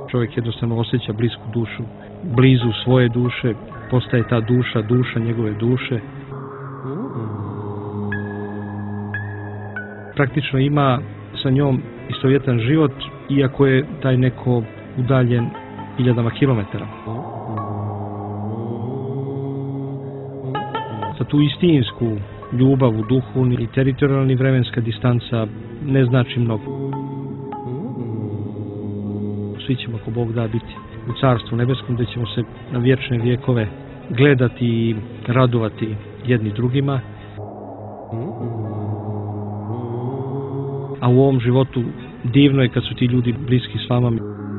čovjek jednostavno osjeća blisku dušu, blizu svoje duše, postaje ta duša njegove duše. Praktično ima sa njom istovjetan život, iako je taj neko udaljen hiljadama kilometara. Za tu istinsku ljubav u duhu i teritorijalni vremenska distanca ne znači mnogo. Svi ćemo, ako Bog da, biti u Carstvu nebeskom, gdje ćemo se na vječne vjekove gledati i radovati jedni drugima. A u ovom životu divno je kad su ti ljudi bliski s vama.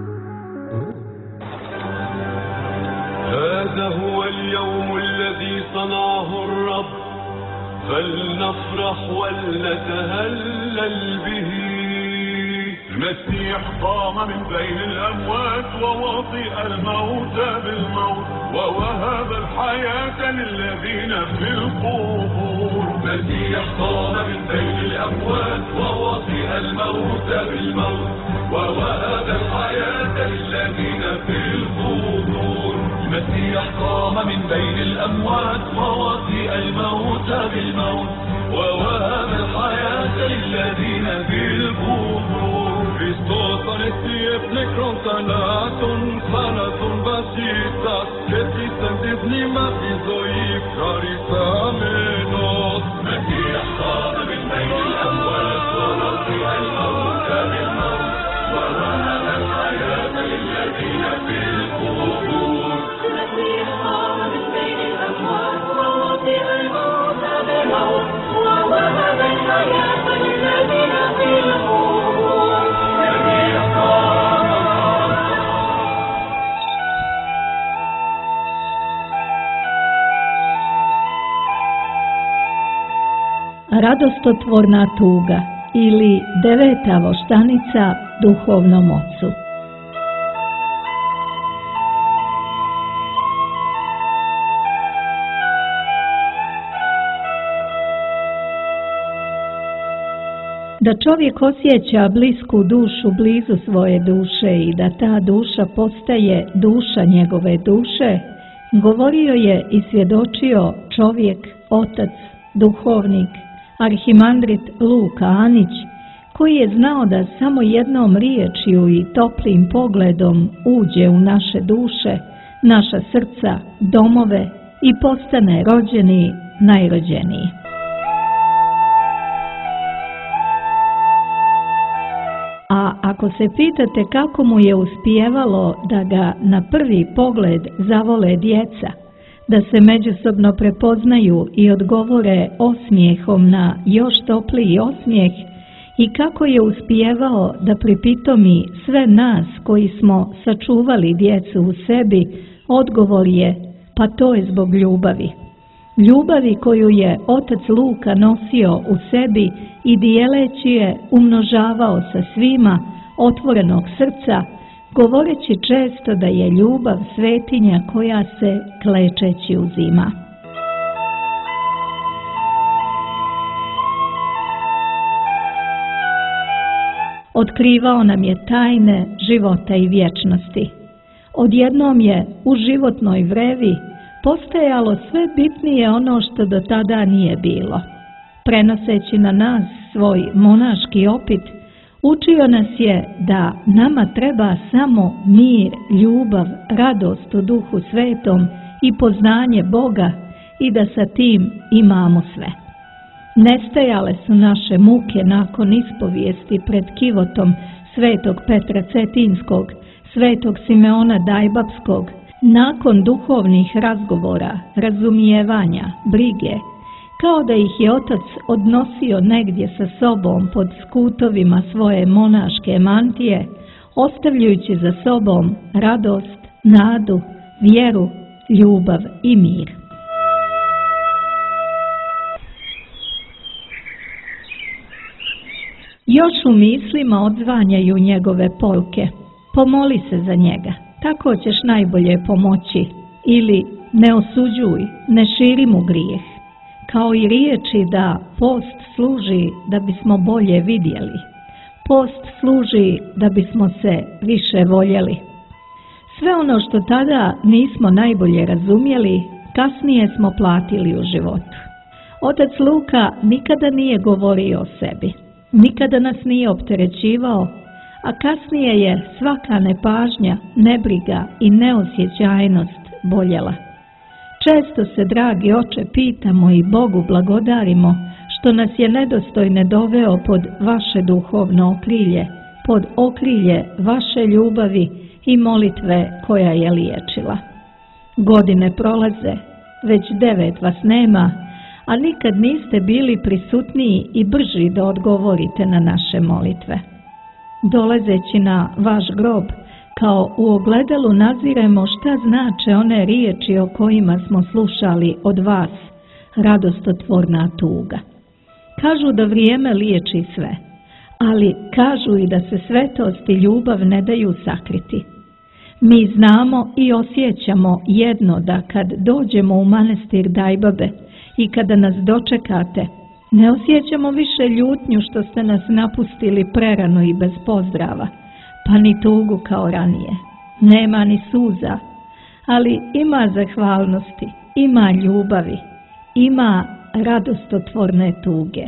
هذا هو اليوم الذي صنعه الرب فلنفرح ولنتهلل به. المسيح قام من بين الأموات ووطئ الموت بالموت ووهب الحياة للذين في القبور. المسيح قام من بين الأموات ووطئ الموت بالموت ووهب الحياة للذين في القبور. المسيح قام من بين الأموات ووطئ الموت بالموت ووهب الحياة للذين في القبور. Χριστός ανεστιεύνε κροντανάτων θάνατον βασίτας και της εν της μνήμας τη ζωή ευχαριστάμενος. Μεσσίας قام من بين الأموات ووطئ الموت بالموت ووهب الحياة للذين في القبور. المسيح قام من بين الأموات ووطئ الموت بالموت ووهب الحياة للذين في القبور. Radostotvorna tuga ili 9. voštanica duhovnom ocu. Da čovjek osjeća blisku dušu blizu svoje duše i da ta duša postaje duša njegove duše, govorio je i svjedočio čovjek, otac, duhovnik, arhimandrit Luka Anić, koji je znao da samo jednom riječju i toplim pogledom uđe u naše duše, naša srca, domove i postane rođeni, najrođeniji. A ako se pitate kako mu je uspijevalo da ga na prvi pogled zavole djeca, da se međusobno prepoznaju i odgovore osmijehom na još topliji osmijeh, i kako je uspijevao da pripitomi sve nas koji smo sačuvali djecu u sebi, odgovor je: pa to je zbog ljubavi. Ljubavi koju je otac Luka nosio u sebi i dijeleći je umnožavao sa svima otvorenog srca, govoreći često da je ljubav svetinja koja se klečeći uzima. Otkrivao nam je tajne života i vječnosti. Odjednom je u životnoj vrevi postajalo sve bitnije ono što do tada nije bilo. Prenoseći na nas svoj monaški opit, učio nas je da nama treba samo mir, ljubav, radost u Duhu Svetom i poznanje Boga i da sa tim imamo sve. Nestajale su naše muke nakon ispovijesti pred kivotom svetog Petra Cetinskog, svetog Simeona Dajbapskog, nakon duhovnih razgovora, razumijevanja, brige, kao da ih je otac odnosio negdje sa sobom pod skutovima svoje monaške mantije, ostavljajući za sobom radost, nadu, vjeru, ljubav i mir. Još u mislima odzvanjaju njegove polke. Pomoli se za njega, tako ćeš najbolje pomoći. Ili ne osuđuj, ne širi mu grijeh. Kao i riječi da post služi da bismo bolje vidjeli. Post služi da bismo se više voljeli. Sve ono što tada nismo najbolje razumjeli, kasnije smo platili u životu. Otac Luka nikada nije govorio o sebi, nikada nas nije opterećivao, a kasnije je svaka nepažnja, nebriga i neosjećajnost boljela. Često se, dragi oče, pitamo i Bogu blagodarimo što nas je nedostojne doveo pod vaše duhovno okrilje, pod okrilje vaše ljubavi i molitve koja je liječila. Godine prolaze, već 9 vas nema, a nikad niste bili prisutniji i brži da odgovorite na naše molitve. Dolazeći na vaš grob, kao u ogledalu naziremo šta znače one riječi o kojima smo slušali od vas, radostotvorna tuga. Kažu da vrijeme liječi sve, ali kažu i da se svetost i ljubav ne daju sakriti. Mi znamo i osjećamo jedno da kad dođemo u manastir Dajbabe i kada nas dočekate, ne osjećamo više ljutnju što ste nas napustili prerano i bez pozdrava, pa ni tugu kao ranije. Nema ni suza, ali ima zahvalnosti, ima ljubavi, ima radostotvorne tuge.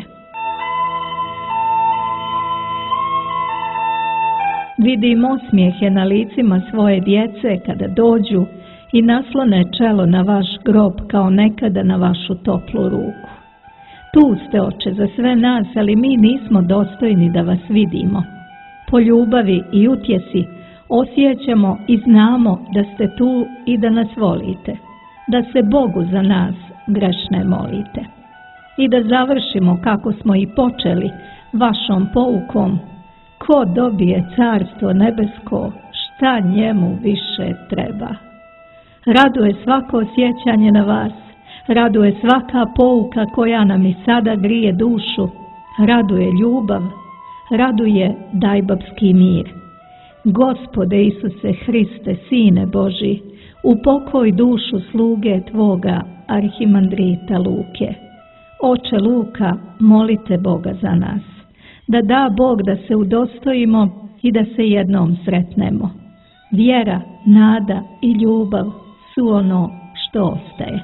Vidim osmijehe na licima svoje djece kada dođu i naslone čelo na vaš grob kao nekada na vašu toplu ruku. Tu ste, oče, za sve nas, ali mi nismo dostojni da vas vidimo. Po ljubavi i utjesi osjećamo i znamo da ste tu i da nas volite, da se Bogu za nas grešne molite. I da završimo kako smo i počeli, vašom poukom: ko dobije carstvo nebesko, šta njemu više treba. Raduje svako osjećanje na vas, raduje svaka pouka koja nam i sada grije dušu, raduje ljubav, raduje dajbapski mir. Gospode Isuse Hriste, Sine Boži, upokoj dušu sluge Tvoga, arhimandrita Luke. Oče Luka, molite Boga za nas, da da Bog da se udostojimo i da se jednom sretnemo. Vjera, nada i ljubav su ono što ostaje.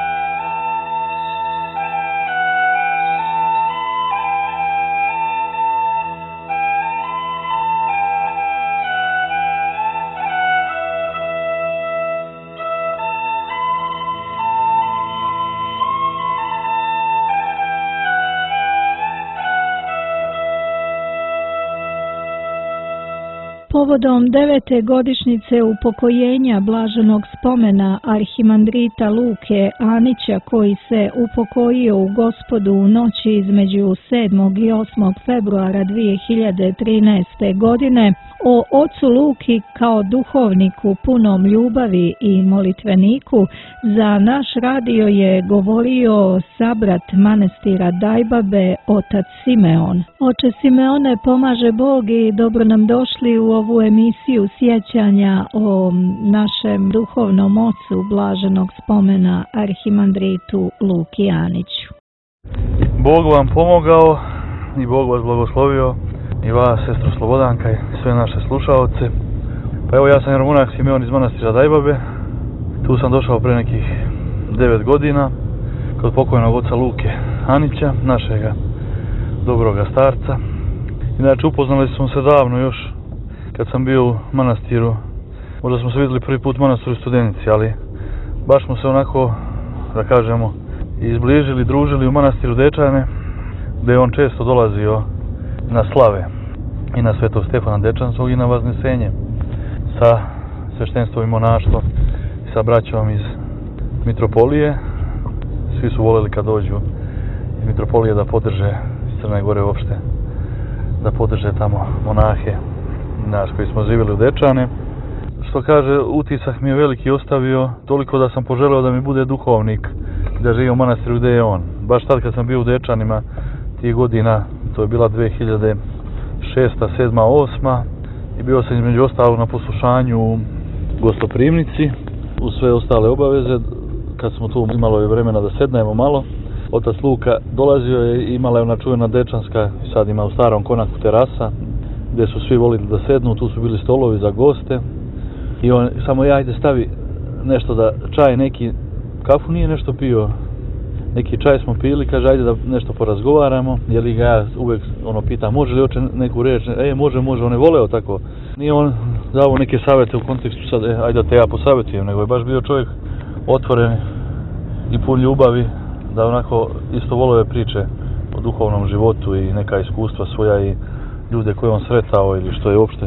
Povodom 9. godišnjice upokojenja blaženog spomena arhimandrita Luke Anića, koji se upokojio u Gospodu u noći između 7. i 8. februara 2013. godine, o ocu Luki kao duhovniku punom ljubavi i molitveniku za naš radio je govorio sabrat manastira Dajbabe, otac Simeon. Oče Simeone, pomaže Bog i dobro nam došli u ovu emisiju sjećanja o našem duhovnom ocu blaženog spomena arhimandritu Luki Aniću. Bog vam pomogao i Bog vas blagoslovio, i vas, sestro Slobodanka, i sve naše slušaoce. Pa evo, ja sam jeromonah Simeon iz manastira Dajbabe. Tu sam došao pre nekih 9 godina kod pokojnog oca Luke Anića, našega dobroga starca. Inače, upoznali smo se davno još kad sam bio u manastiru. Možda smo se vidjeli prvi put u manastiru Studenici, ali baš smo se onako, da kažemo, izbližili, družili u manastiru Dečane, gdje je on često dolazio na slave i na Svetog Stefana Dečanskog i na Vaznesenje sa sveštenstvom i monaštvom i sa braćom iz Mitropolije. Svi su voljeli kad dođu iz Mitropolije da podrže, iz Crne Gore uopšte, da podrže tamo monahe naš koji smo živjeli u Dečane. Što kaže, utisak mi je veliki ostavio, toliko da sam poželeo da mi bude duhovnik, da živim u manastiru gdje je on. Baš tad kad sam bio u Dečanima, tih godina, to je bila 2006. 7. 8. i bio sam između ostalog na poslušanju u Gostoprimnici, uz sve ostale obaveze. Kad smo tu imalo je vremena da sednemo malo, otac Luka dolazio je i imala je ona čuvena Dečanska, sad ima u starom konaku terasa, gdje su svi volili da sednu, tu su bili stolovi za goste. I on samo ajde stavi nešto da čaj neki, kafu nije nešto pio, neki čaj smo pili, kaže ajde da nešto porazgovaramo, jer ga ja uvijek pitam može li oče neku reč, može, on je voleo tako. Nije on dao neke savjete u kontekstu sad, ajde da te ja posavjetujem, nego je baš bio čovjek otvoren i pun ljubavi, da onako isto volove priče o duhovnom životu i neka iskustva svoja i ljude koje on sretao ili što je uopšte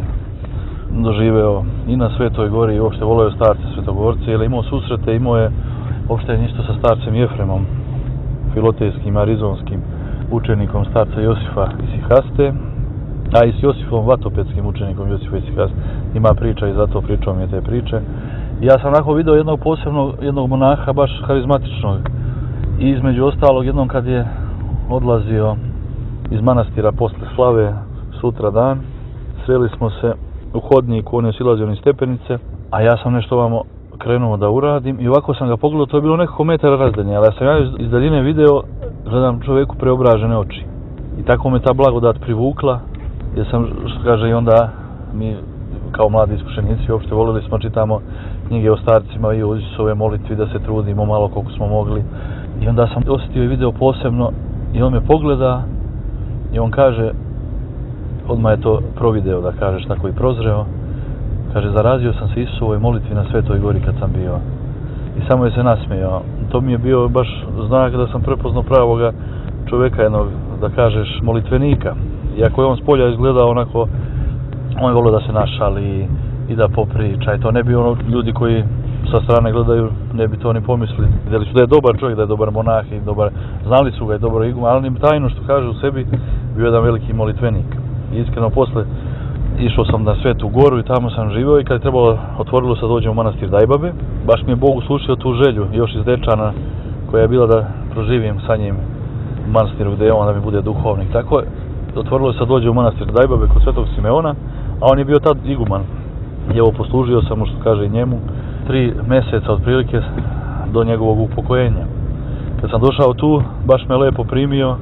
doživeo i na Svetoj gori i uopšte voleo starce Svetogorce, jer je imao susrete, imao je uopšte isto sa starcem Jefremom, filotejskim, arizonskim učenikom starca Josifa Isihaste, a i s Josifom Vatopetskim učenikom Josifa Isihaste. Ima priča i zato pričao mi je te priče. I ja sam onako vidio jednog monaha baš harizmatičnog. I između ostalog jednom kad je odlazio iz manastira posle slave sutra dan, sreli smo se u hodniku, on je silazio niz stepenice, a ja sam nešto ovamo krenuo da uradim i ovako sam ga pogledao, to je bilo nekako metara razdalje, ali ja sam iz daljine video, gledam čovjeku preobražene oči. I tako me ta blagodat privukla, jer sam, što kaže, i onda mi kao mladi iskušenici uopšte volili smo, čitamo knjige o starcima i o Isusove molitvi, da se trudimo malo koliko smo mogli. I onda sam osjetio i video posebno i on me pogleda i on kaže, odmah je to provideo da kažeš tako i prozreo, kaže zarazio sam se Isusovoj molitvi na Svetoj gori kad sam bio. I samo je se nasmijao. To mi je bio baš znak da sam prepoznao pravoga čovjeka, jednog, da kažeš, molitvenika. Iako je on s polja izgledao onako, on je volio da se našali i da popriča i to ne bi ljudi koji sa strane gledaju, ne bi to ni pomislili. Vidjeli su da je dobar čovjek, da je dobar monah i dobar, znali su ga je dobar iguman, ali im tajno što kaže u sebi bio jedan veliki molitvenik. I iskreno posle išao sam na Svetu goru i tamo sam živio i kad je trebalo, otvorilo se da dođem u manastir Dajbabe, baš mi je Bog uslušio tu želju još iz Dečana koja je bila da proživim sa njim u manastiru gdje je on, da mi bude duhovnik. Tako je, otvorilo se da dođe u manastir Dajbabe kod Svetog Simeona, a on je bio tad iguman. I evo poslužio sam mu, što kaže i njemu, 3 mjeseca otprilike do njegovog upokojenja. Kad sam došao tu, baš me lepo primio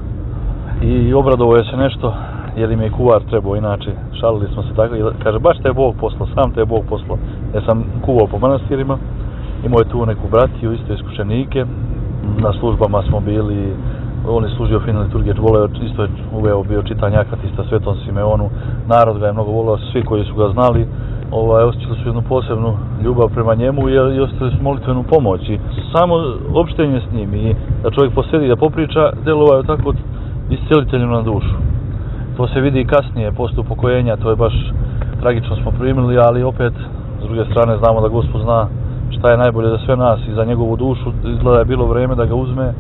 i obradovao je se nešto, jer im je kuvar trebao, inače šalili smo se tako, i kaže baš te je Bog poslao, sam te je Bog poslao. Ja sam kuvao po manastirima, imao je tu neku bratiju, isto iskušenike, na službama smo bili, on je služio fine liturgije, voleo, isto je uveo bio čitanje akatista Svetom Simeonu, narod ga je mnogo volio, svi koji su ga znali, osjećali su jednu posebnu ljubav prema njemu i osjetili su molitvenu pomoć. I samo opštenje s njim i da čovjek posjedi da popriča, djelovao je tako isceliteljem na dušu. To se vidi i kasnije, posle upokojenja, to je baš tragično smo primili, ali opet, s druge strane, znamo da Gospod zna šta je najbolje za sve nas i za njegovu dušu, izgleda je bilo vrijeme da ga uzme.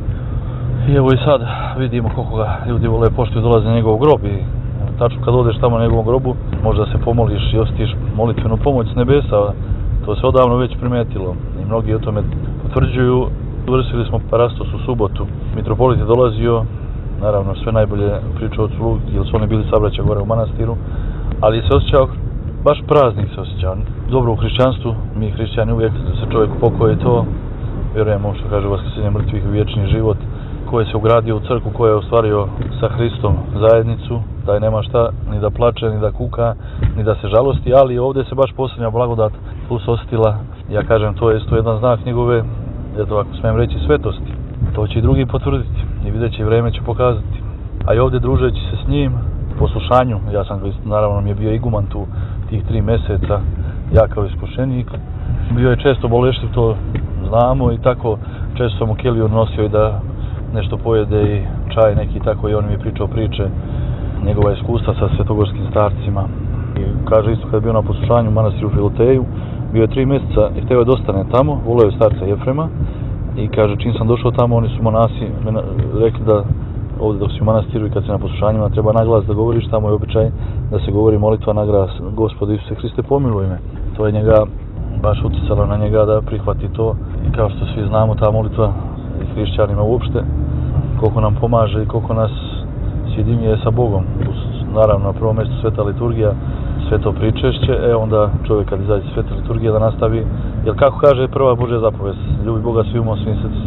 I evo i sad vidimo koliko ga ljudi vole poštuju, dolaze na njegov grob i tačno kad odeš tamo na njegovom grobu, možda se pomoliš i osjetiš molitvenu pomoć s nebesa, to se odavno već primetilo i mnogi o tome potvrđuju. Vršili smo parastos u subotu, mitropolit je dolazio, naravno sve najbolje pričao od slugu, jer su oni bili sabraća gore u manastiru, ali se osjećao, baš praznik se osjećao. Dobro u hrišćanstvu, mi hrišćani uvijek se čovjek upokoji to, vjerujemo što kaže vaskrsenje mrtvih i vječni život, koji se ugradio u crkvu, koji je ostvario sa Hristom zajednicu, taj nema šta ni da plače, ni da kuka, ni da se žalosti, ali ovdje se baš posljednja blagodat tu se osjetila. Ja kažem, to je isto jedan znak njegove, eto ako smijem reći, svetosti. To će i drugi potvrditi i vidjet će i vrijeme će pokazati. A i ovdje družeći se s njim, poslušanju, ja sam naravno mi je bio iguman tu tih 3 mjeseca, ja kao iskušenik, bio je često boleštiv, to znamo i tako često sam u keliju nosio i da nešto pojede i čaj neki tako i on mi je pričao priče, njegova iskustva sa svetogorskim starcima. I kaže isto kad je bio na poslušanju u manastiru Filoteju, bio je 3 mjeseca i htio je da ostane tamo, voleo je starca Jefrema i kaže čim sam došao tamo oni su monasi rekli da ovdje dok si u manastiru i kad si na poslušanjima treba naglas da govoriš, tamo je običaj da se govori molitva na glas Gospodu Isuse Hriste pomiluj me. To je njega baš utjecalo na njega da prihvati to i kao što svi znamo ta molitva i hrišćanima uopšte koliko nam pomaže i koliko nas sjedinjuje sa Bogom. Naravno na prvom mjestu sveta liturgija, sveto pričešće, onda čovjek kad izađe sveta liturgija da nastavi, jer kako kaže prva Božja zapovest, ljubi Boga svim umom,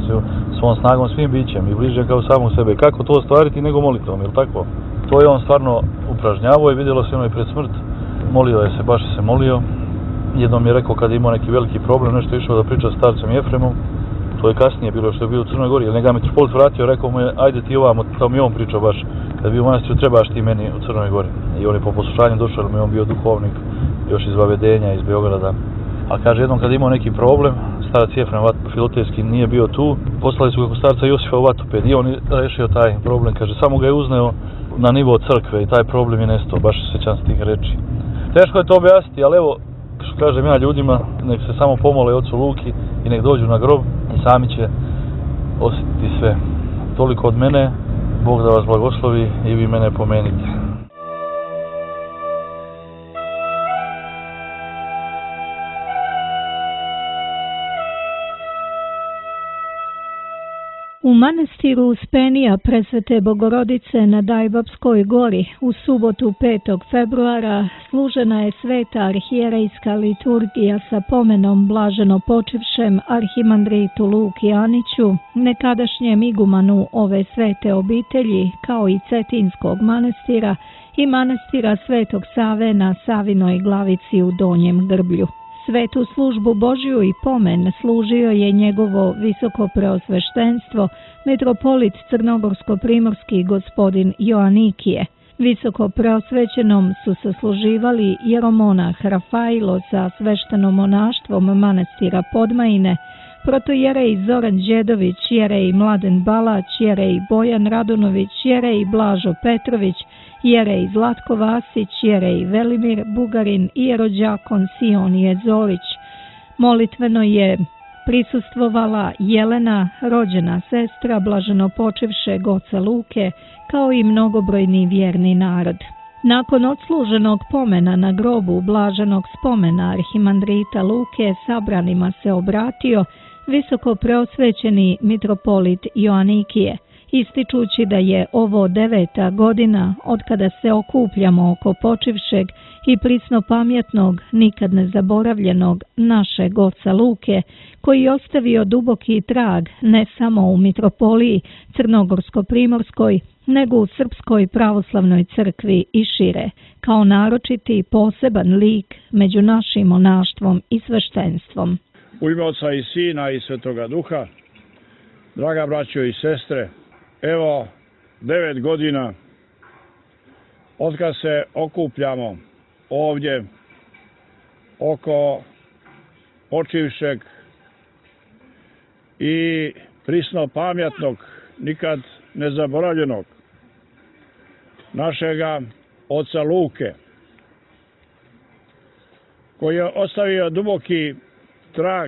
svom snagom, svim bićem i bližnje kao samog sebe. Kako to ostvariti nego molitvom, jel tako? To je on stvarno upražnjavao i vidjelo se ono i pred smrt. Molio je se, baš se molio Jednom je rekao kad je imao neki veliki problem, nešto je išao da priča s starcem Jefremom. To je kasnije bilo što je bio u Crnoj Gori, jer njega mitropolit vratio, rekao mu je ajde ti ovamo, to mi on pričao baš, kad je bio u manastiru trebaš ti meni u Crnoj Gori. I on je po poslušanju došao, jer mu je on bio duhovnik, još iz Vavedenja, iz Beograda. A kaže jednom kad je imao neki problem, starac Jefrem Filotejski nije bio tu, poslali su ga kod starca Josifa u Vatoped i on je rešio taj problem, kaže samo ga je uzneo na nivo crkve i taj problem je nestao, baš se sjećam s tih reči. Teško je to objasniti, ali evo, što kažem ja ljudima, nek se samo pomole ocu Luki i nek dođu na grob i sami će osjetiti sve. Toliko od mene, Bog da vas blagoslovi i vi mene pomenite. U manastiru Uspenija Presvete Bogorodice na Dajbabskoj gori u subotu 5. februara služena je sveta arhijerejska liturgija sa pomenom blaženo počivšem arhimandritu Luki Aniću, nekadašnjem igumanu ove svete obitelji, kao i Cetinskog manastira i manastira Svetog Save na Savinoj Glavici u Donjem Grblju. Svetu službu Božju i pomen služio je njegovo visoko preosveštenstvo, metropolit crnogorsko-primorski gospodin Joanikije. Visoko preosvećenom su se služivali jeromonah Rafailo sa sveštenomonaštvom manastira Podmajine, protojerej Zoran Đedović, jerej Mladen Balać, jerej Bojan Radonović, jerej Blažo Petrović, jerej Zlatko Vasić, jerej Velimir Bugarin i jerođakon Sionije Zorić. Molitveno je prisustvovala Jelena, rođena sestra blaženopočivšeg oca Luke, kao i mnogobrojni vjerni narod. Nakon odsluženog pomena na grobu blaženog spomena arhimandrita Luke sabranima se obratio visoko preosvećeni mitropolit Joanikije, ističući da je ovo 9. godina od kada se okupljamo oko počivšeg i prisnopamjetnog, nikad ne zaboravljenog našeg oca Luke, koji je ostavio duboki trag ne samo u mitropoliji Crnogorsko-primorskoj, nego u Srpskoj pravoslavnoj crkvi i šire, kao naročiti poseban lik među našim monaštvom i sveštenstvom. U ime Oca i Sina i Svetoga Duha, draga braćo i sestre, evo 9 godina otkad se okupljamo ovdje oko počivšeg i prisnopamjetnog, nikad nezaboravljenog našega oca Luke, koji je ostavio duboki trag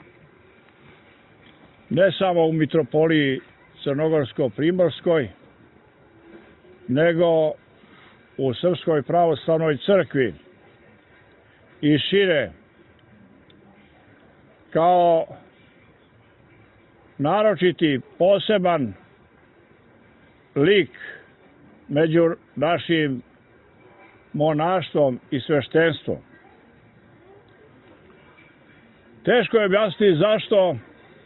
ne samo u mitropoliji Crnogorsko-primorskoj, nego u Srpskoj pravoslavnoj crkvi i šire, kao naročiti poseban lik među našim monaštvom i sveštenstvom. Teško je objasniti zašto,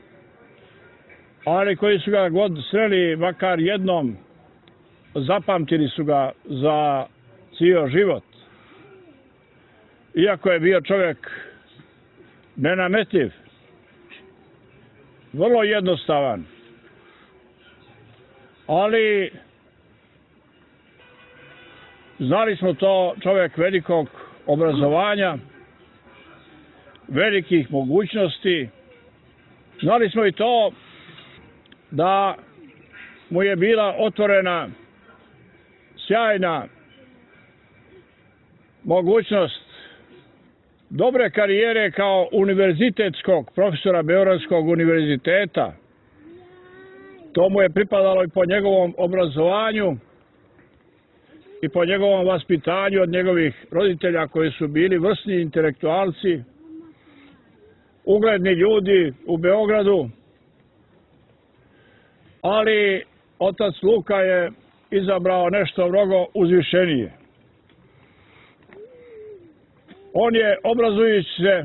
ali koji su ga god sreli makar jednom, zapamtili su ga za cijel život. Iako je bio čovjek nenametljiv, vrlo jednostavan, ali znali smo to, čovjek velikog obrazovanja, velikih mogućnosti. Znali smo i to da mu je bila otvorena sjajna mogućnost dobre karijere kao univerzitetskog profesora Beogradskog univerziteta. To mu je pripadalo i po njegovom obrazovanju i po njegovom vaspitanju od njegovih roditelja koji su bili vrsni intelektualci, ugledni ljudi u Beogradu, ali otac Luka je izabrao nešto mnogo uzvišenije. On je, obrazujući se,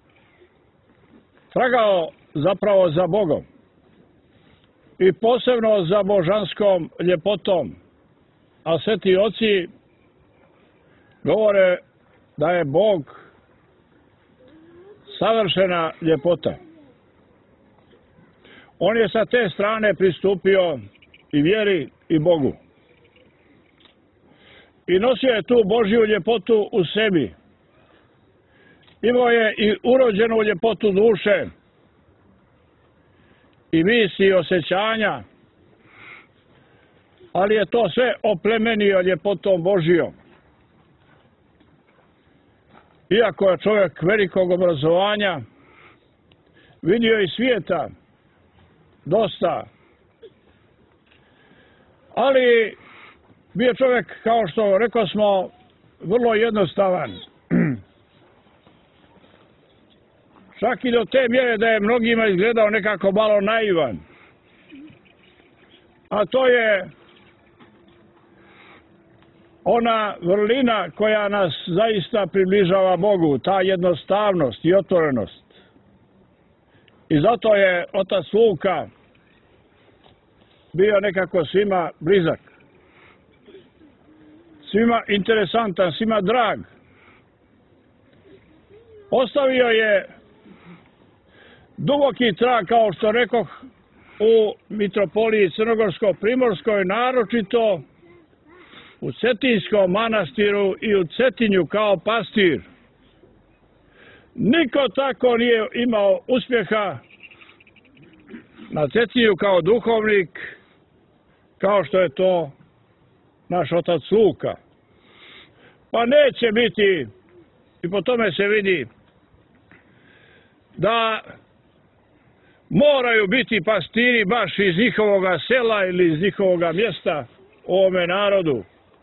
tragao zapravo za Bogom i posebno za božanskom ljepotom, a sveti oci govore da je Bog savršena ljepota. On je sa te strane pristupio i vjeri i Bogu. I nosio je tu Božju ljepotu u sebi. Imao je i urođenu ljepotu duše i misli i osjećanja, ali je to sve oplemenio ljepotom Božjom. Iako je čovjek velikog obrazovanja, vidio i svijeta dosta, ali bio čovjek, kao što rekao smo, vrlo jednostavan. Čak i do te mjere da je mnogima izgledao nekako malo naivan. A to je ona vrlina koja nas zaista približava Bogu, ta jednostavnost i otvorenost. I zato je otac Luka bio nekako svima blizak, svima interesantan, svima drag. Ostavio je duboki trag, kao što rekoh, u mitropoliji Crnogorsko-Primorskoj, naročito u Cetinskom manastiru i u Cetinju kao pastir. Niko tako nije imao uspjeha na Cetinju kao duhovnik, kao što je to naš otac Luka. Pa neće biti, i po tome se vidi, da moraju biti pastiri baš iz njihovoga sela ili iz njihovoga mjesta u ovome narodu.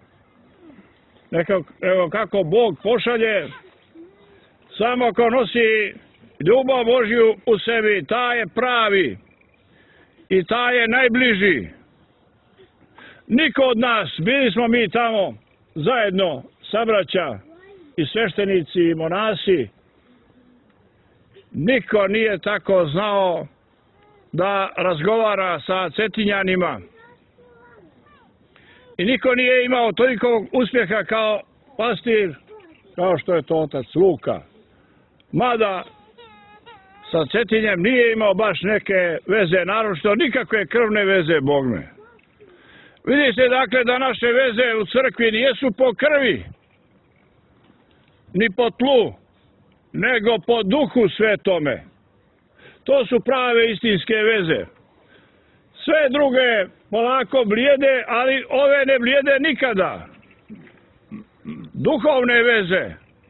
Evo kako Bog pošalje, samo ko nosi ljubav Božju u sebi, taj je pravi i taj je najbliži. Niko od nas, bili smo mi tamo zajedno, sabraća i sveštenici i monasi, niko nije tako znao da razgovara sa Cetinjanima. I niko nije imao toliko uspjeha kao pastir, kao što je to otac Luka. Mada sa Cetinjem nije imao baš neke veze, naročito nikakve krvne veze, Bogme. Vidi se dakle da naše veze u crkvi nijesu po krvi, ni po tlu, nego po duhu svetome. To su prave istinske veze. Sve druge polako blijede, ali ove ne blijede nikada. Duhovne veze.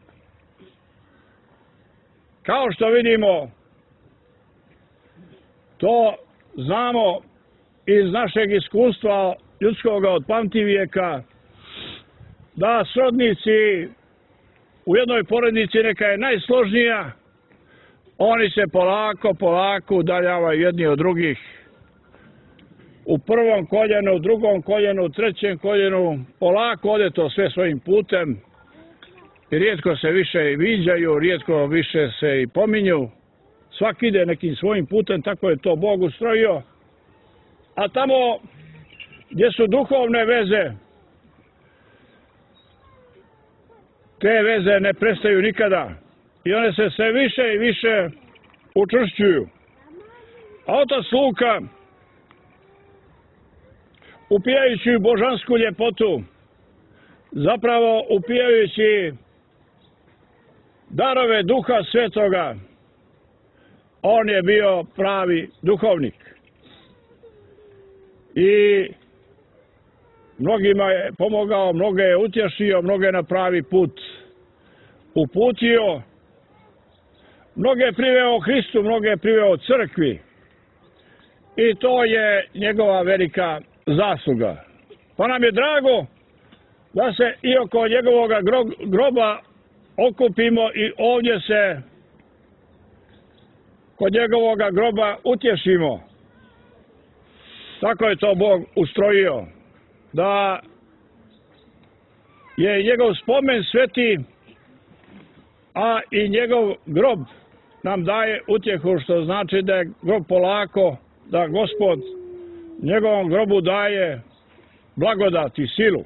Kao što vidimo, to znamo iz našeg iskustva ljudskoga od pamtivijeka, da srodnici u jednoj porodici, neka je najsložnija, oni se polako udaljavaju jedni od drugih. U prvom koljenu, u drugom koljenu, u trećem koljenu, polako ode to sve svojim putem. I rijetko se više i viđaju, rijetko više se i pominju. Svaki ide nekim svojim putem, tako je to Bog ustrojio. A tamo gdje su duhovne veze, te veze ne prestaju nikada. I one se sve više i više učvršćuju. A otac Luka, upijajući božansku ljepotu, zapravo upijajući darove Duha Svetoga, on je bio pravi duhovnik. I mnogima je pomogao, mnoge je utješio, mnoge na pravi put uputio, mnoge je priveo Hristu, mnoge je priveo crkvi. I to je njegova velika zasluga. Pa nam je drago da se i oko njegovoga groba okupimo i ovdje se kod njegovoga groba utješimo. Tako je to Bog ustrojio, da je njegov spomen sveti, a i njegov grob nam daje utjehu, što znači da je grob polako, da Gospod njegovom grobu daje blagodat i silu.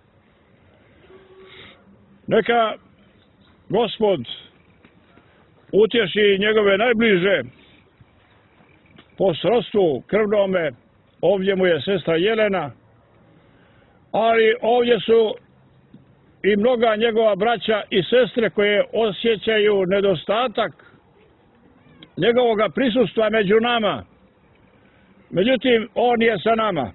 Neka Gospod utješi njegove najbliže po srodstvu krvnome. Ovdje mu je sestra Jelena, ali ovdje su i mnoga njegova braća i sestre koje osjećaju nedostatak njegovoga prisustva među nama. Međutim, on je sa nama.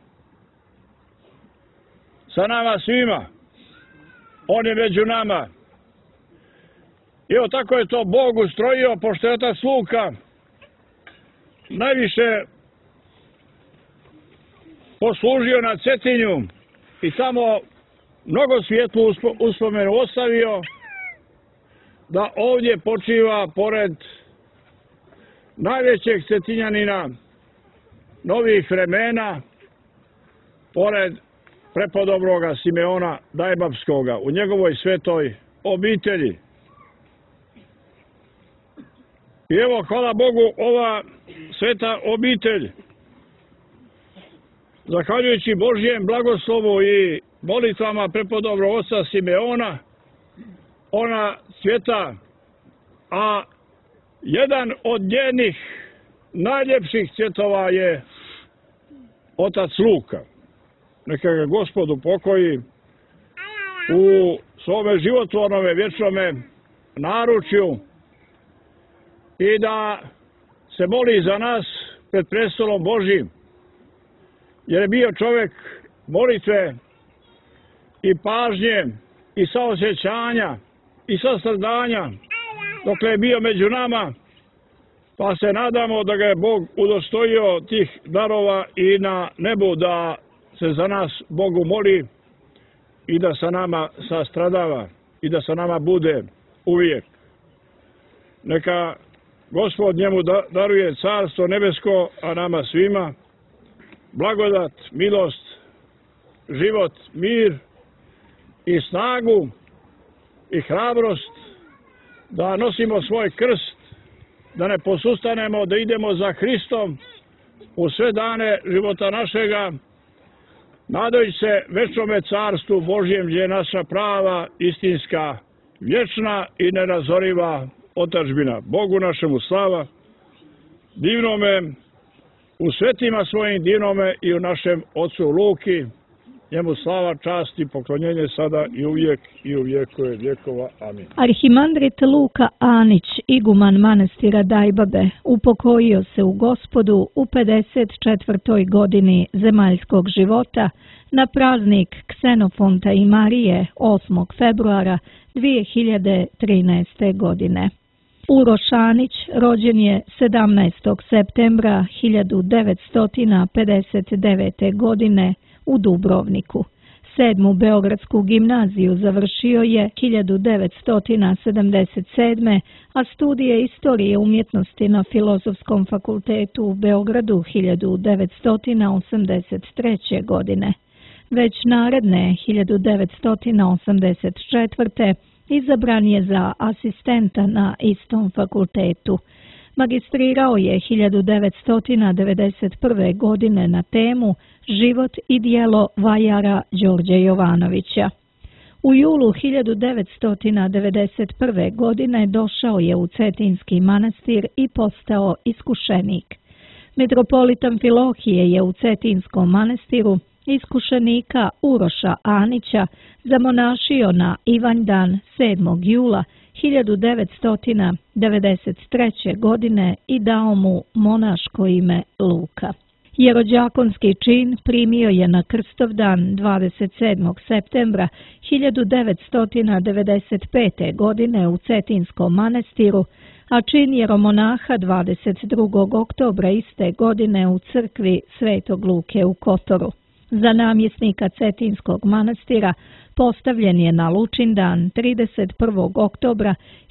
Sa nama svima. On je među nama. I evo tako je to Bog ustrojio, pošto je otac Luka najviše poslužio na Cetinju i tamo mnogo svijetlu uspomenu ostavio, da ovdje počiva pored najvećeg Cetinjanina novih vremena, pored prepodobroga Simeona Dajbapskoga u njegovoj svetoj obitelji. I evo, hvala Bogu, ova sveta obitelj, zahvaljujući Božjem blagoslovu i molitvama prepodobrog oca Simeona, ona cvjeta, a jedan od njenih najljepših cvjetova je otac Luka. Neka ga Gospod upokoji u svome životvornome vječnome naručju i da se moli za nas pred prestolom Božjim, jer je bio čovjek molitve i pažnje i saosjećanja i sastradanja dokle je bio među nama, pa se nadamo da ga je Bog udostojio tih darova i na nebu da se za nas Bogu moli i da sa nama sastradava i da sa nama bude uvijek. Neka Gospod njemu daruje carstvo nebesko, a nama svima blagodat, milost, život, mir i snagu i hrabrost da nosimo svoj krst, da ne posustanemo, da idemo za Hristom u sve dane života našega, nadajući se večnome carstvu Božjem, gdje je naša prava, istinska, vječna i nerazoriva otadžbina. Bogu našemu slava, divnome, u svetima svojim divnome i u našem ocu Luki, njemu slava, čast i poklonjenje sada i uvijek i u vjekove vjekova. Amin. Arhimandrit Luka Anić, iguman manastira Dajbabe, upokojio se u Gospodu u 54. godini zemaljskog života na praznik Ksenofonta i Marije 8. februara 2013. godine. Uroš Anić rođen je 17. septembra 1959. godine u Dubrovniku. 7. Beogradsku gimnaziju završio je 1977. a studije istorije umjetnosti na Filozofskom fakultetu u Beogradu 1983. godine. Već naredne 1984. izabran je za asistenta na istom fakultetu. Magistrirao je 1991. godine na temu Život i djelo vajara Đorđe Jovanovića. U julu 1991. godine došao je u Cetinski manastir i postao iskušenik. Metropolit Amfilohije je u Cetinskom manastiru iskušenika Uroša Anića zamonašio na Ivanjdan 7. jula 1993. godine i dao mu monaško ime Luka. Jerođakonski čin primio je na Krstovdan 27. septembra 1995. godine u Cetinskom manastiru, a čin jeromonaha 22. oktobra iste godine u crkvi Svetog Luke u Kotoru. Za namjesnika Cetinskog manastira postavljen je na Lučindan 31. oktobra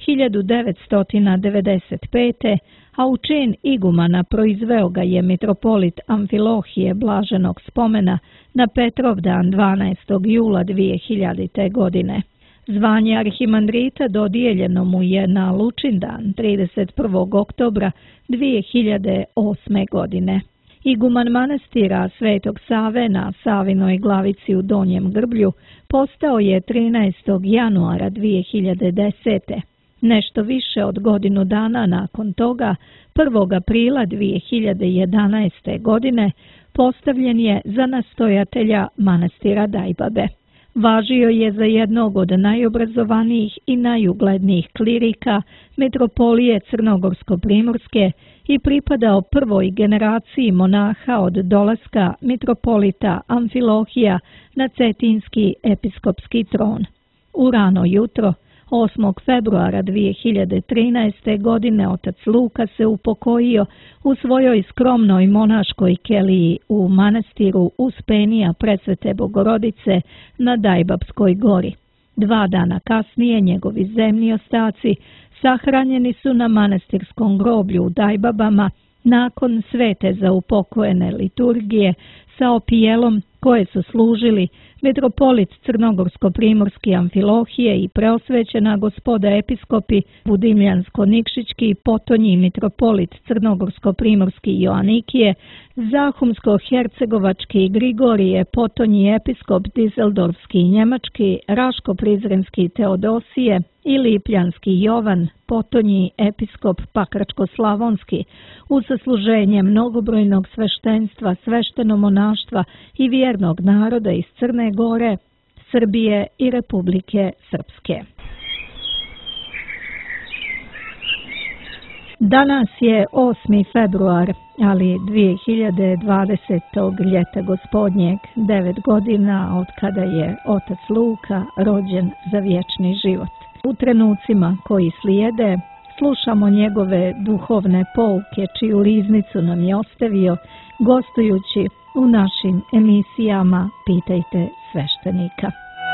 1995. a u čin igumana proizveo ga je metropolit Amfilohije blaženog spomena na Petrovdan 12. jula 2000. godine. Zvanje arhimandrita dodijeljeno mu je na Lučindan 31. oktobra 2008. godine. Iguman manastira Svetog Save na Savinoj glavici u Donjem Grblju postao je 13. januara 2010. Nešto više od godinu dana nakon toga, 1. aprila 2011. godine, postavljen je za nastojatelja manastira Dajbabe. Važio je za jednog od najobrazovanijih i najuglednijih klirika metropolije Crnogorsko-primorske i pripadao prvoj generaciji monaha od dolaska mitropolita Amfilohija na cetinski episkopski tron. U rano jutro, 8. februara 2013. godine, otac Luka se upokojio u svojoj skromnoj monaškoj keliji u manastiru Uspenija Presvete Bogorodice na Dajbabskoj gori. 2 dana kasnije njegovi zemni ostaci sahranjeni su na manastirskom groblju u Dajbabama nakon svete za upokojene liturgije sa opijelom koje su služili metropolit Crnogorsko-primorski Amfilohije i preosvećena gospoda episkopi Budimljansko-Nikšićki, potonji mitropolit Crnogorsko-primorski Joanikije, Zahumsko-hercegovački Grigorije, potonji episkop Dizeldorfski Njemački, Raško-prizrenski Teodosije i Lipljanski Jovan, potonji episkop Pakračko-slavonski, u sasluženje mnogobrojnog sveštenstva, sveštenomonaštva i vjernog naroda iz Crne Gore, Srbije i Republike Srpske. Danas je 8. februar, ali 2020. ljeta gospodnjeg, 9 godina od kada je otac Luka rođen za vječni život. U trenucima koji slijede slušamo njegove duhovne pouke, čiju riznicu nam je ostavio gostujući u našim emisijama Pitajte sveštenika.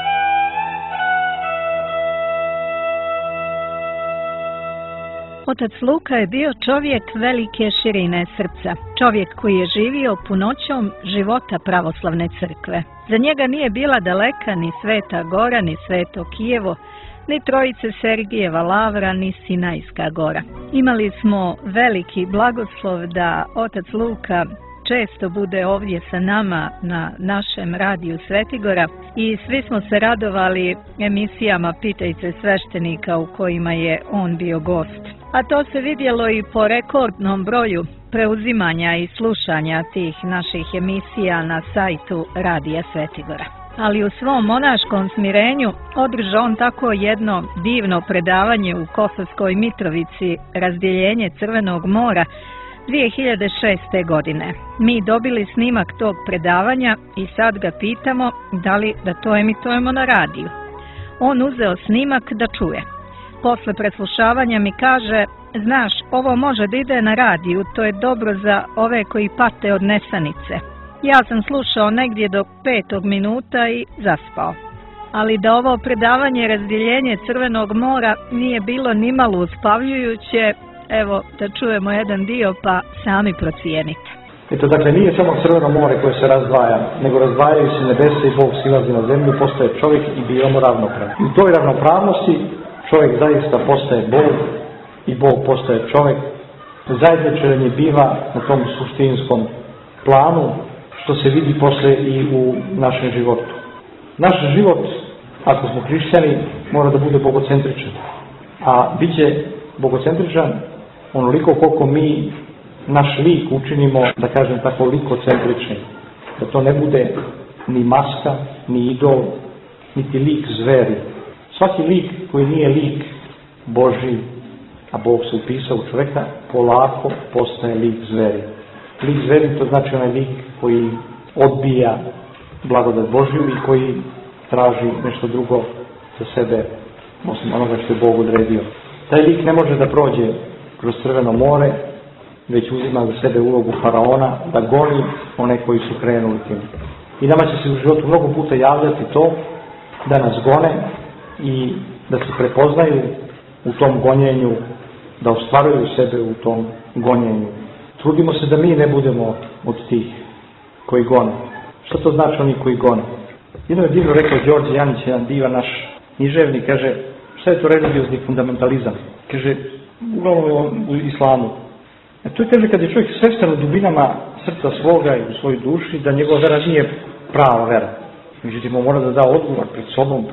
Otac Luka je bio čovjek velike širine srca, čovjek koji je živio punoćom života pravoslavne crkve. Za njega nije bila daleka ni Sveta Gora, ni Sveto Kijevo, ni Trojice Sergijeva Lavra, ni Sinajska gora. Imali smo veliki blagoslov da otac Luka često bude ovdje sa nama na našem radiju Svetigora i svi smo se radovali emisijama Pitajte sveštenika u kojima je on bio gost. A to se vidjelo i po rekordnom broju preuzimanja i slušanja tih naših emisija na sajtu radija Svetigora. Ali u svom monaškom smirenju održao on tako jedno divno predavanje u Kosovskoj Mitrovici, Razdjeljenje Crvenog mora, 2006. godine. Mi dobili snimak tog predavanja i sad ga pitamo da li da to emitujemo na radiju. On uzeo snimak da čuje. Posle preslušavanja mi kaže: znaš, ovo može da ide na radiju, to je dobro za ove koji pate od nesanice. Ja sam slušao negdje do 5. minuta i zaspao. Ali da ovo predavanje Razdjeljenje Crvenog mora nije bilo nimalo uspavljujuće, evo da čujemo jedan dio pa sami procijenite. Eto, dakle, nije samo Crveno more koje se razdvaja, nego razdvajaju se nebesa i Bog silazi na zemlju, postaje čovjek i bijemo ravnopravni. I u toj ravnopravnosti čovjek zaista postaje Bog i Bog postaje čovjek. Zajedničarenje biva na tom suštinskom planu, što se vidi posle i u našem životu. Naš život, ako smo hrišćani, mora da bude bogocentričan. A bit će bogocentričan onoliko koliko mi naš lik učinimo, da kažem tako, likocentričnim. Da to ne bude ni maska, ni idol, niti lik zveri. Svaki lik koji nije lik Božji, a Bog se upisao u čovjeka, polako postaje lik zveri. Lik zveri to znači onaj lik koji odbija blagodat Božju i koji traži nešto drugo za sebe, osim onoga što je Bog odredio. Taj lik ne može da prođe kroz Crveno more, već uzima za sebe ulogu faraona da goni one koji su krenuli tim. I nama će se u životu mnogo puta javljati to da nas gone i da se prepoznaju u tom gonjenju, da ostvaruju sebe u tom gonjenju. Trudimo se da mi ne budemo od tih koji gone. Što to znači oni koji gone? Jedno je divno rekao Đorđe Janić, jedan divan naš književnik, kaže: šta je to religiozni fundamentalizam? Kaže, uglavnom u islamu. To je, kaže, kad je čovjek svestan u dubinama srca svoga i u svojoj duši, da njegova vera nije prava vera. Međutim, on mora da da odgovor pred sobom, pred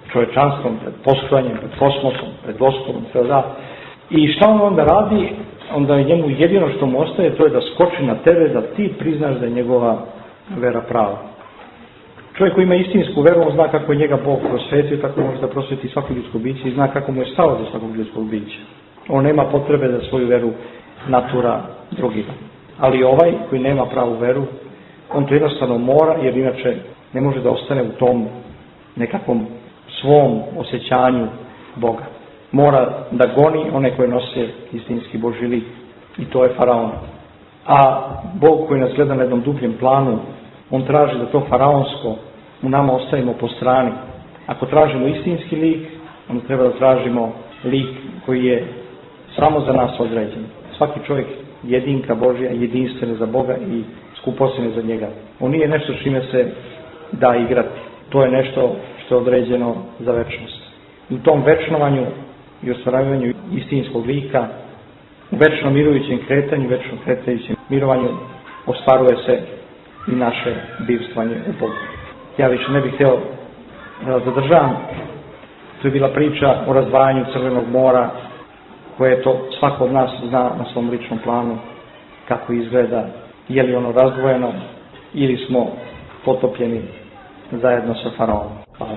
čovječanstvom, pred postojanjem, pred kosmosom, pred Gospodom, sve da. I šta on onda radi? Onda njemu jedino što mu ostaje, to je da skoči na tebe, da ti priznaš da je njegova vera prava. Čovjek koji ima istinsku veru, on zna kako je njega Bog prosvetio, tako može da prosveti svako ljudsko biće i zna kako mu je stalo do svakog ljudskog bića. On nema potrebe da svoju veru natura drugima. Ali ovaj koji nema pravu veru, on to jednostavno mora, jer inače ne može da ostane u tom nekakvom svom osjećanju Boga. Mora da goni one koje nose istinski Božji lik, i to je faraon. A Bog koji nas gleda na jednom dubljem planu, on traži da to faraonsko u nama ostavimo po strani. Ako tražimo istinski lik, onda treba da tražimo lik koji je samo za nas određen. Svaki čovjek jedinka Božja, jedinstven za Boga i skuposen za njega. On nije nešto čime se da igrati. To je nešto što je određeno za večnost. U tom večnovanju i ostvaravanju istinskog lika, u večno mirujućem kretanju, večno kretajućem mirovanju, ostvaruje se i naše bivstvanje u Bogu. Ja više ne bih htio da zadržavam. To je bila priča o razdvajanju Crvenog mora, koje to svako od nas zna na svom ličnom planu kako izgleda, je li ono razdvojeno ili smo potopljeni zajedno sa faraonom. Hvala.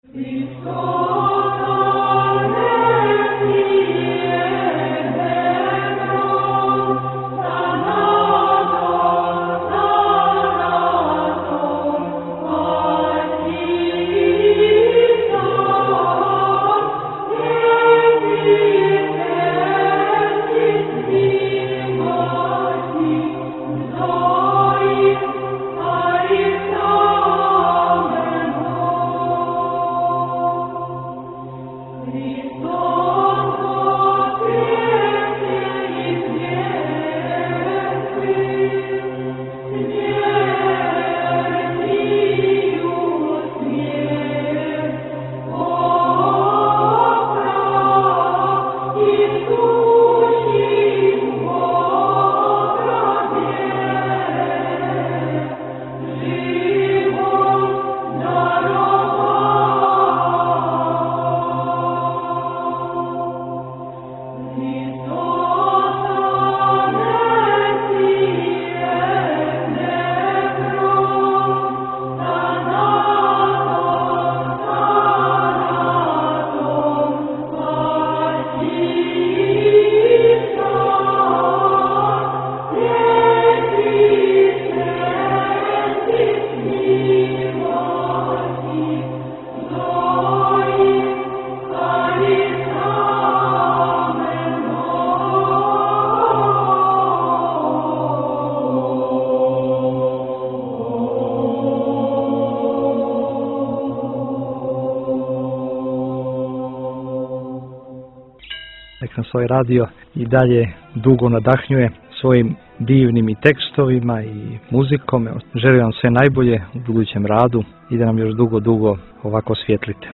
Nek nas ovaj radio i dalje dugo nadahnjuje svojim divnim i tekstovima i muzikom. Želim vam sve najbolje u budućem radu i da nam još dugo ovako svjetlite.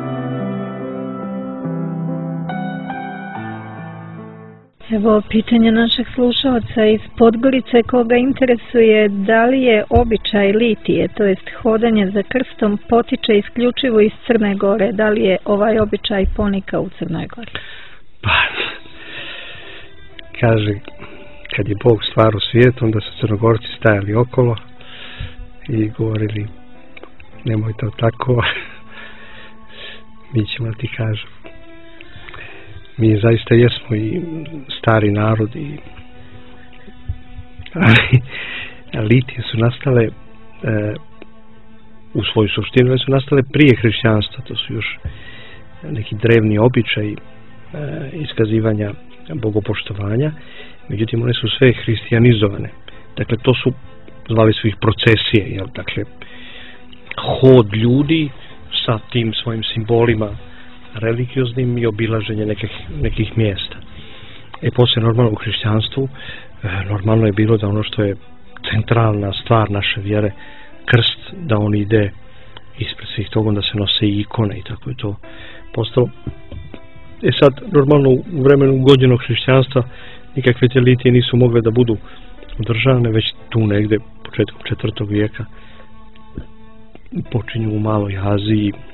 Evo pitanje našeg slušalca iz Podgorice koga interesuje da li je običaj litije, to jest hodanje za krstom, potiče isključivo iz Crne Gore. Da li je ovaj običaj ponikao u Crnoj Gori? Pa, kaže, kad je Bog stvarao svijet, onda su Crnogorci stajali okolo i govorili, nemoj to tako, mi ćemo ti kažem. Mi zaista jesmo i stari narod, ali litije su nastale u svoju suštinu, su nastale prije hrišćanstva. To su još neki drevni običaji iskazivanja bogopoštovanja, međutim one su sve hristijanizovane. Dakle, to su, zvali su ih procesije, jel? Dakle, hod ljudi sa tim svojim simbolima religioznim i obilaženje nekih mjesta. Poslije normalno u hrišćanstvu normalno je bilo da ono što je centralna stvar naše vjere, krst, da on ide ispred svih toga, da se nose i ikone i tako je to postalo. Sad, normalno u vremenu ugođenog hrišćanstva nikakve te litije nisu mogle da budu održane, već tu negde početkom 4. vijeka počinju u Maloj Aziji,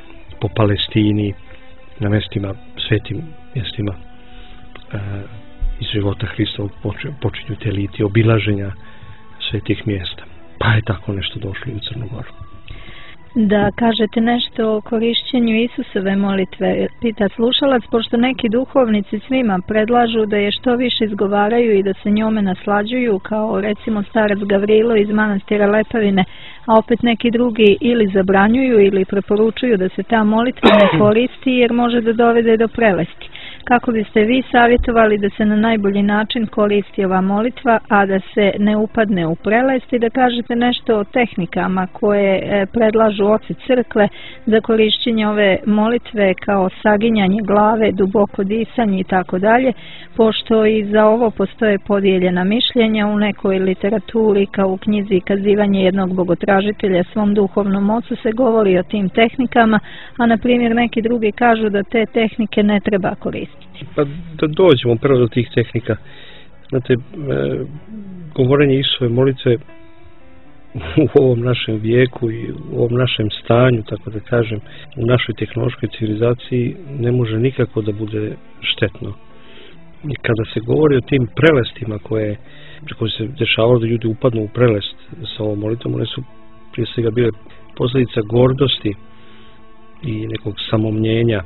po Palestini, na mjestima, svetim mjestima iz života Hristovog počinju te liti obilaženja svetih mjesta. Pa je tako nešto došlo u Crnu Goru. Da kažete nešto o korišćenju Isusove molitve, pita slušalac, pošto neki duhovnici svima predlažu da je što više izgovaraju i da se njome naslađuju, kao recimo starac Gavrilo iz manastira Lepavine, a opet neki drugi ili zabranjuju ili preporučuju da se ta molitva ne koristi jer može da dovede do prelesti. Kako biste vi savjetovali da se na najbolji način koristi ova molitva, a da se ne upadne u prelest, i da kažete nešto o tehnikama koje predlažu oci crkve za korišćenje ove molitve, kao saginjanje glave, duboko disanje i tako dalje, pošto i za ovo postoje podijeljena mišljenja u nekoj literaturi, kao u knjizi Kazivanje jednog bogotražitelja svom duhovnom ocu se govori o tim tehnikama, a na primjer neki drugi kažu da te tehnike ne treba koristiti. Pa da dođemo prvo do tih tehnika. Znate, govorenje Isusove molitve u ovom našem vijeku i u ovom našem stanju, tako da kažem, u našoj tehnološkoj civilizaciji ne može nikako da bude štetno. I kada se govori o tim prelestima koje se dešavalo da ljudi upadnu u prelest sa ovom molitvom, one su prije svega bile posljedica gordosti i nekog samomnjenja,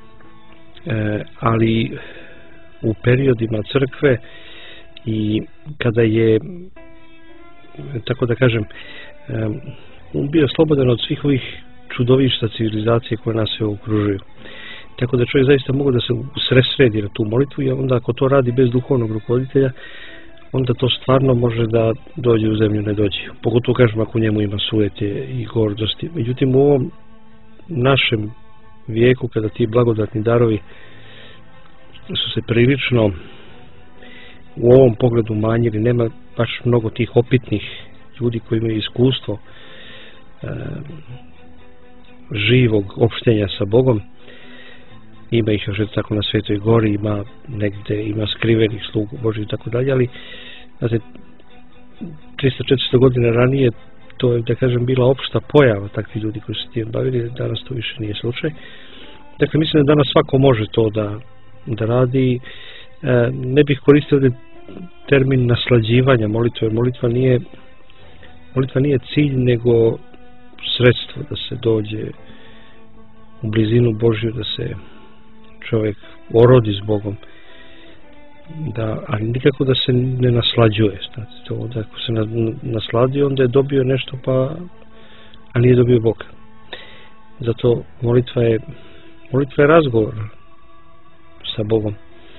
ali u periodima crkve i kada je, tako da kažem, bio slobodan od svih ovih čudovišta civilizacije koje nas sve okružuju. Tako da čovjek zaista mogu da se usredsredi na tu molitvu i onda ako to radi bez duhovnog rukovoditelja, onda to stvarno može da dođe u zemlju ne dođe. Pogotovo kažem ako u njemu ima sujete i gordosti. Međutim, u ovom našem vijeku, kada ti blagodatni darovi su se prilično u ovom pogledu manjili, nema baš mnogo tih opitnih ljudi koji imaju iskustvo živog opštenja sa Bogom. Ima ih još tako na Svetoj Gori, ima negde, ima skrivenih slugu Božih i tako dalje, ali znate, 300-400 godina ranije to je, da kažem, bila opšta pojava takvi ljudi koji su tim bavili, danas to više nije slučaj. Dakle, mislim da danas svako može to da radi. Ne bih koristio ovdje termin naslađivanja molitve. Molitva nije cilj, nego sredstvo da se dođe u blizinu Božju, da se čovjek orodi s Bogom, ali nikako da se ne naslađuje. To, da ako se nasladio, onda je dobio nešto, a nije dobio Boga. Zato molitva je razgovor sa Bogom,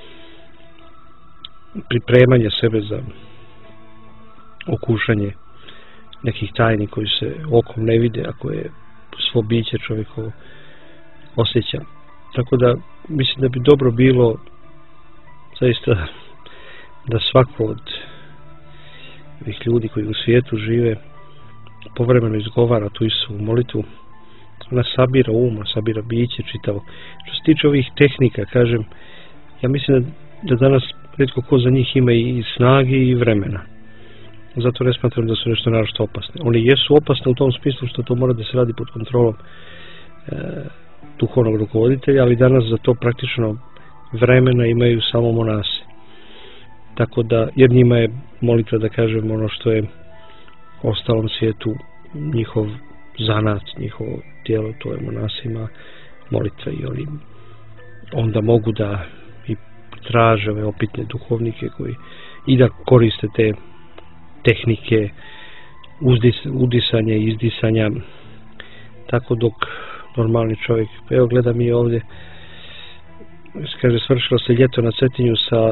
pripremanje sebe za okušanje nekih tajni koji se okom ne vide, a koje svo biće čovjekovo osjeća. Tako da mislim da bi dobro bilo zaista da svako od ovih ljudi koji u svijetu žive povremeno izgovara tu Isusovu molitvu. Ona sabira uma, sabira biće čitavo. Što se tiče ovih tehnika, kažem, ja mislim da danas rijetko ko za njih ima i snage i vremena. Zato ne smatram da su nešto naročito opasne. One jesu opasne u tom smislu što to mora da se radi pod kontrolom duhovnog rukovoditelja, ali danas za to praktično vremena imaju samo monasi. Tako da, jer njima je molitva, da kažem, ono što je ostalom svijetu njihov zanat, njihovo tijelo, to je monasima molitva i oni onda mogu da i traže ove opitne duhovnike koji i da koriste te tehnike udisanja i izdisanja, tako dok normalni čovjek, evo gledam i ovdje, kaže, svršilo se ljeto na Cetinju sa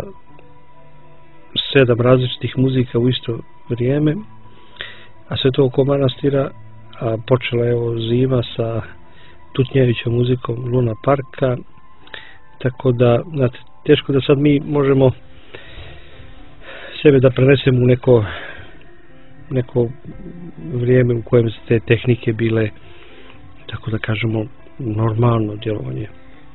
7 različitih muzika u isto vrijeme, a sve to oko manastira, a počela je evo zima sa tutnjevićom muzikom Luna Parka, tako da, znate, teško da sad mi možemo sebe da prenesemo u neko vrijeme u kojem su te tehnike bile, tako da kažemo, normalno djelovanje.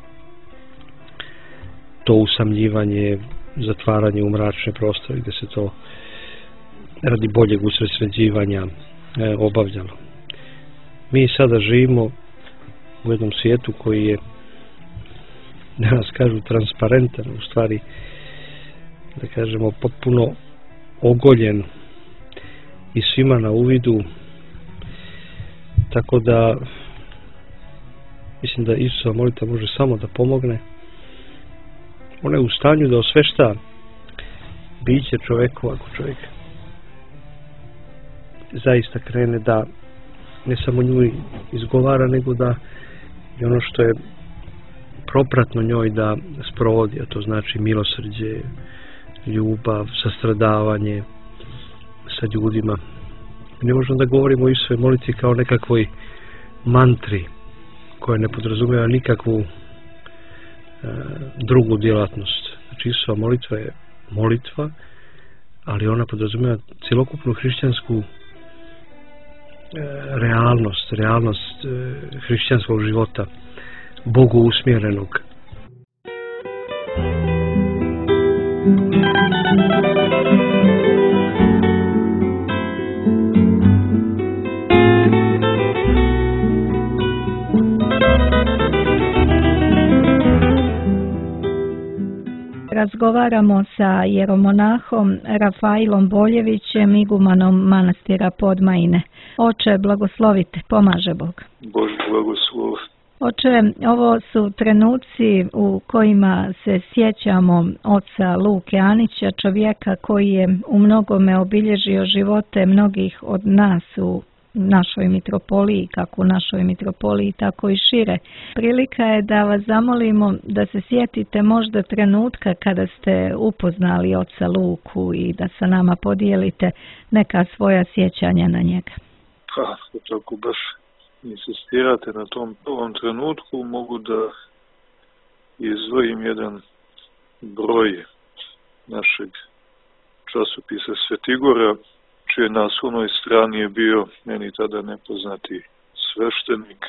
To usamljivanje, zatvaranje u mračne prostore gdje se to radi boljeg usredsređivanja obavljalo. Mi sada živimo u jednom svijetu koji je, danas kažu, transparentan, u stvari, da kažemo, potpuno ogoljen i svima na uvidu, tako da mislim da Isusova molitva može samo da pomogne. Ona je u stanju da osvešta biće čoveku, ako čovjek zaista krene da ne samo nju izgovara, nego da i ono što je propratno njoj da sprovodi, a to znači milosrđe, ljubav, sastradavanje sa ljudima. Ne možemo da govorimo o Isusovoj molitvi kao nekakvoj mantri koja ne podrazumijeva nikakvu drugu djelatnost. Znači Isusova molitva je molitva, ali ona podrazumijeva cjelokupnu hrišćansku realnost hrišćanskog života, Bogu usmjerenog. Razgovaramo sa jeromonahom Rafailom Boljevićem, igumanom manastira Podmajine. Oče, blagoslovite, pomaže Bog. Bože blagoslov. Oče, ovo su trenuci u kojima se sjećamo oca Luke Anića, čovjeka koji je u mnogome obilježio živote mnogih od nas u našoj mitropoliji, kako u našoj mitropoliji, tako i šire. Prilika je da vas zamolimo da se sjetite možda trenutka kada ste upoznali oca Luku i da sa nama podijelite neka svoja sjećanja na njega. Pa, tako baš insistirate na tom prvom trenutku, mogu da izdvojim jedan broj našeg časopisa Svetigora, čije naslovnoj strani je bio meni tada nepoznati sveštenik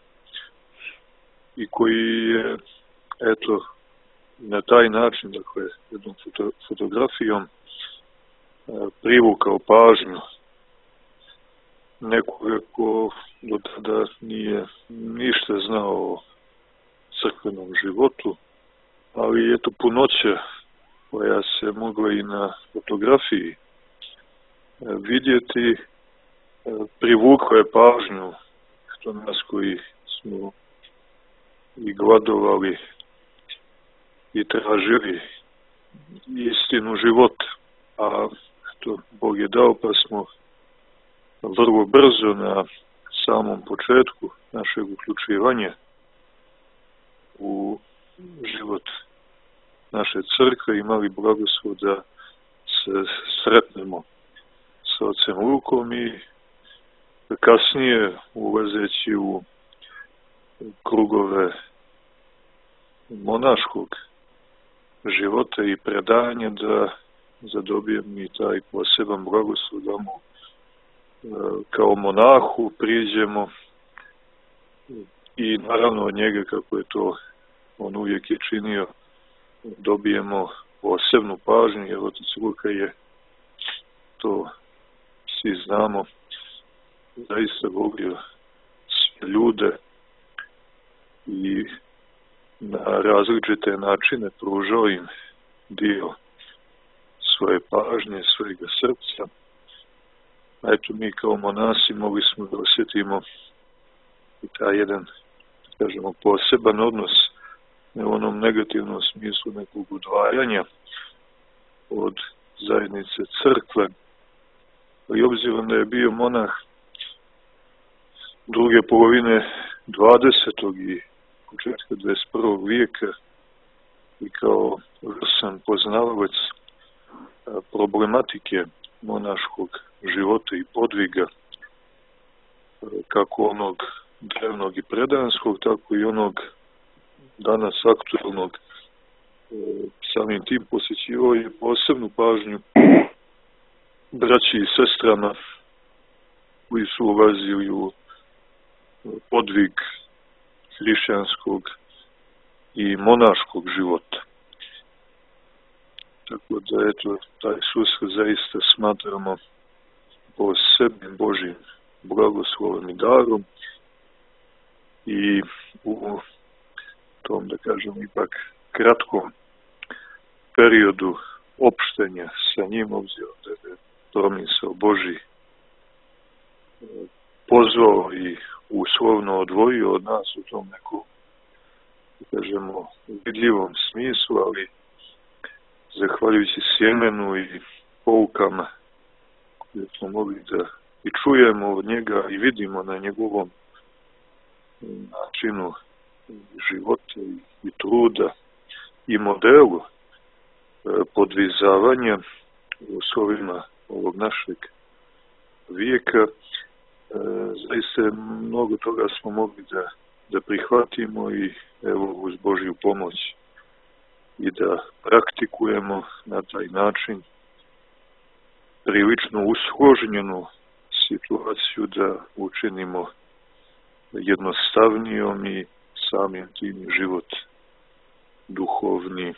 i koji je, eto, na taj način, dakle, jednom fotografijom privukao pažnju nekoga ko do tada nije ništa znao o crkvenom životu, ali eto punoća koja se mogla i na fotografiji vidjeti, privukla je pažnju što nas koji smo i gladovali i tražili istinu života, a što Bog je dao, pa smo vrlo brzo na samom početku našeg uključivanja u život naše crkve imali blagoslov da se sretnemo sa ocem Lukom i kasnije ulazeći u krugove monaškog života i predanja da zadobijem i taj poseban blagoslov da mu kao monahu priđemo i naravno od njega, kako je to on uvijek je činio, dobijemo posebnu pažnju, jer otac Luka je, to svi znamo, zaista volio sve ljude i na različite načine pružao im dio svoje pažnje, svojega srca. A eto, mi kao monasi mogli smo da osjetimo i taj jedan, da kažemo, poseban odnos, ne u onom negativnom smislu nekog udvajanja od zajednice crkve, ali obzirom da je bio monah druge polovine 20. i početka 21. vijeka i kao vrsan poznavalac problematike monaškog života i podviga, kako onog drevnog i predanskog, tako i onog danas aktualnog, samim tim posjećivao je posebnu pažnju braći i sestrama koji su ulazili u podvig hrišćanskog i monaškog života. Tako da, eto, taj susret zaista smatramo posebnim Božjim blagoslovom i darom i u tom, da kažem, ipak kratkom periodu opštenja sa njim, obzirom da je promisao Boži pozvao i uslovno odvojio od nas u tom nekom, da kažemo, vidljivom smislu, ali zahvaljujući sjemenu i poukama koje smo mogli da i čujemo od njega i vidimo na njegovom načinu života i truda i modelu podvizavanja u uslovima ovog našeg vijeka, zaista mnogo toga smo mogli da prihvatimo i evo uz Božju pomoć i da praktikujemo na taj način prilično usložnjenu situaciju da učinimo jednostavnijom i samim tim život duhovni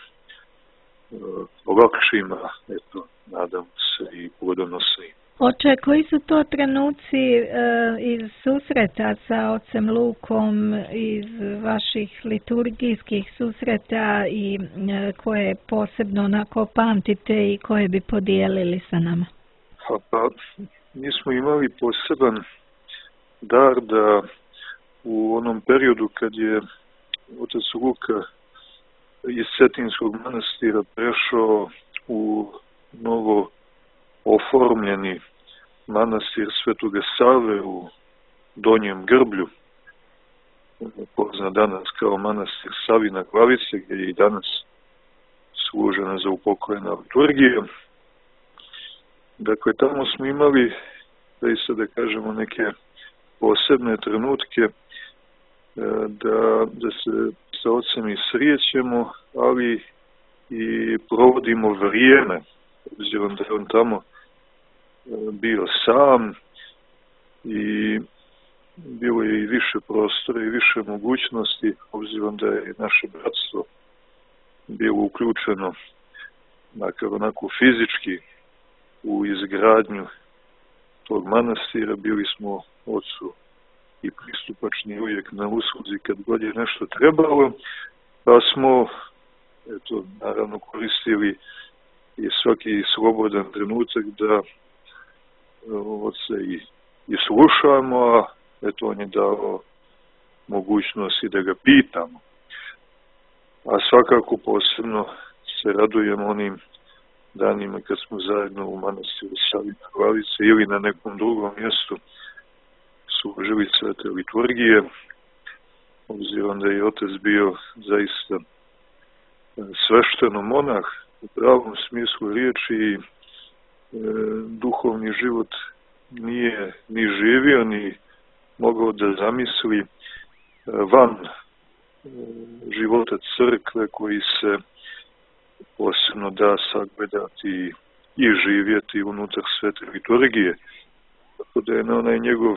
lakšima, eto, nadam se i plodonosnim. Oče, koji su to trenuci iz susreta sa ocem Lukom, iz vaših liturgijskih susreta i koje posebno onako pamtite i koje bi podijelili sa nama? Pa, mi smo imali poseban dar da u onom periodu kad je otac Luka iz Cetinskog manastira prešao u novo oformljeni manastir Svetoga Save u Donjem Grblju, poznat danas kao manastir Savina Glavice, gdje je i danas služena za upokojena liturgija. Dakle, tamo smo imali, da kažemo, neke posebne trenutke da se sa ocem i srijećemo, ali i provodimo vrijeme, obzirom da je on tamo bio sam i bilo je i više prostora i više mogućnosti, obzirom da je naše bratstvo bilo uključeno, makar onako fizički, u izgradnju tog manastira. Bili smo ocu i pristupačni uvijek na usluzi kad god je nešto trebalo, pa smo, eto, naravno koristili i svaki slobodan trenutak da oca i slušamo, a eto, on je dao mogućnosti da ga pitamo. A svakako posebno se radujemo onim danima kad smo zajedno u manastiru Savina Glavice ili na nekom drugom mjestu služili svete liturgije, obzirom da je otac bio zaista svešteno monah u pravom smislu riječi i duhovni život nije ni živio, ni mogao da zamisli van života crkve koji se posebno da sagledati i živjeti unutar svete liturgije. Tako da je na onaj njegov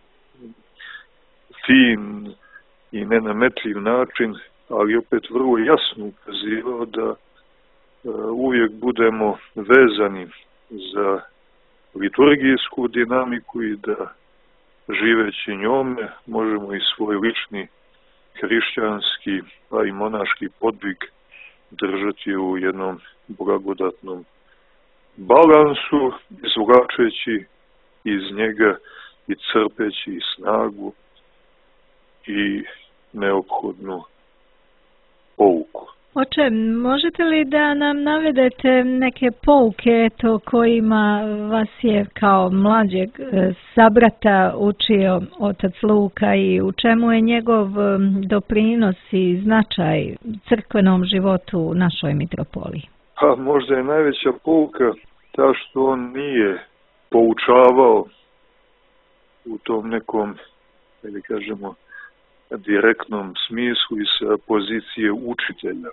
fin i nenametljiv način, ali opet vrlo jasno ukazivao da uvijek budemo vezani za liturgijsku dinamiku i da živeći njome možemo i svoj lični hrišćanski pa i monaški podvig držati u jednom blagodatnom balansu, izvlačeći iz njega i crpeći i snagu i neophodnu pouku. Oče, možete li da nam navedete neke pouke kojima vas je kao mlađeg sabrata učio otac Luka i u čemu je njegov doprinos i značaj crkvenom životu u našoj mitropoliji? Pa možda je najveća pouka ta što on nije poučavao u tom nekom, da kažemo, direktnom smislu i sa pozicije učitelja.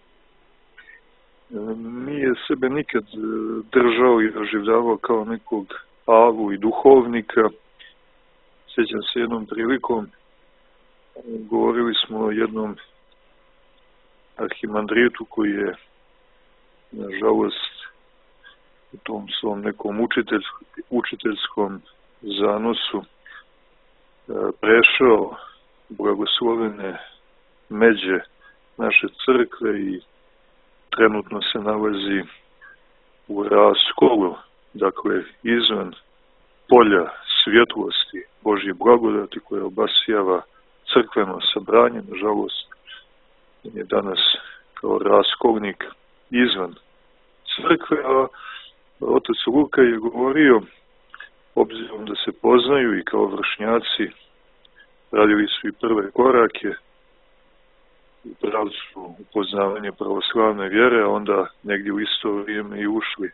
Nije sebe nikad držao i doživljavao kao nekog avu i duhovnika. Sjećam se jednom prilikom, govorili smo o jednom arhimandrijetu koji je, nažalost, u tom svom nekom učiteljskom zanosu prešao blagoslovene međe naše crkve i trenutno se nalazi u raskolu, dakle izvan polja svjetlosti Božje blagodati koja obasjava crkveno sabranje. Nažalost, je danas kao raskolnik izvan crkve, a otac Luka je govorio, obzirom da se poznaju i kao vršnjaci radili su i prve korake u pravcu upoznavanja pravoslavne vjere, a onda negdje u isto vrijeme i ušli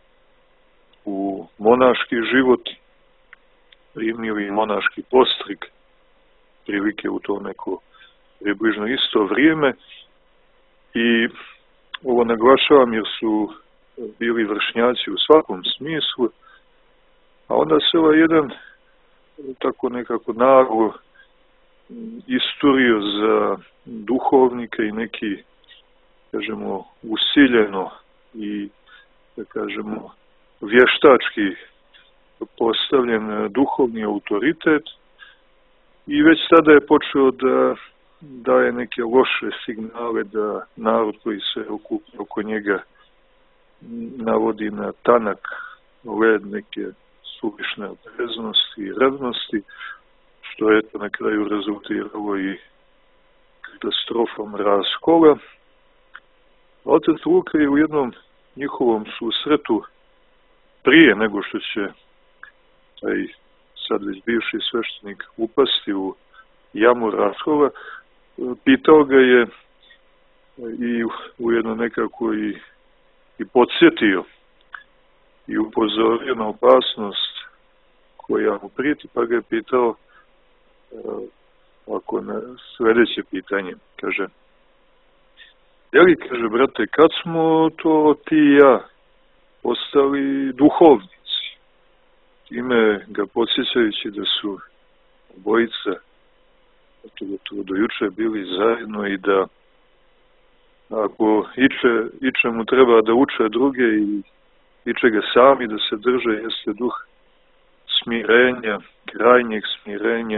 u monaški život, primili monaški postrig, prilike u to neko približno isto vrijeme. I ovo naglašavam jer su bili vršnjaci u svakom smislu, a onda se ovaj jedan tako nekako naglo isturio za duhovnike i neki, kažemo, usiljeno i, da kažemo, vještački postavljen duhovni autoritet i već tada je počeo da daje neke loše signale da narod koji se okuplja oko njega navodi na tanak led neke suvišne opreznosti i revnosti, što je to na kraju rezultiralo i katastrofom raskola. Otac Luka je u jednom njihovom susretu, prije nego što će taj sad već bivši sveštenik upasti u jamu raskola, pitao ga je i ujedno nekako i podsjetio i upozorio na opasnost koja mu prijeti, pa ga je pitao ako na sljedeće pitanje, kaže, jeli, kaže, brate, kad smo to ti i ja postali duhovnici? Time ga podsjećajući da su obojica do juče bili zajedno i da ako ičemu treba da uče druge i ičega sami da se drže, jeste duh smirenja, krajnjeg smirenja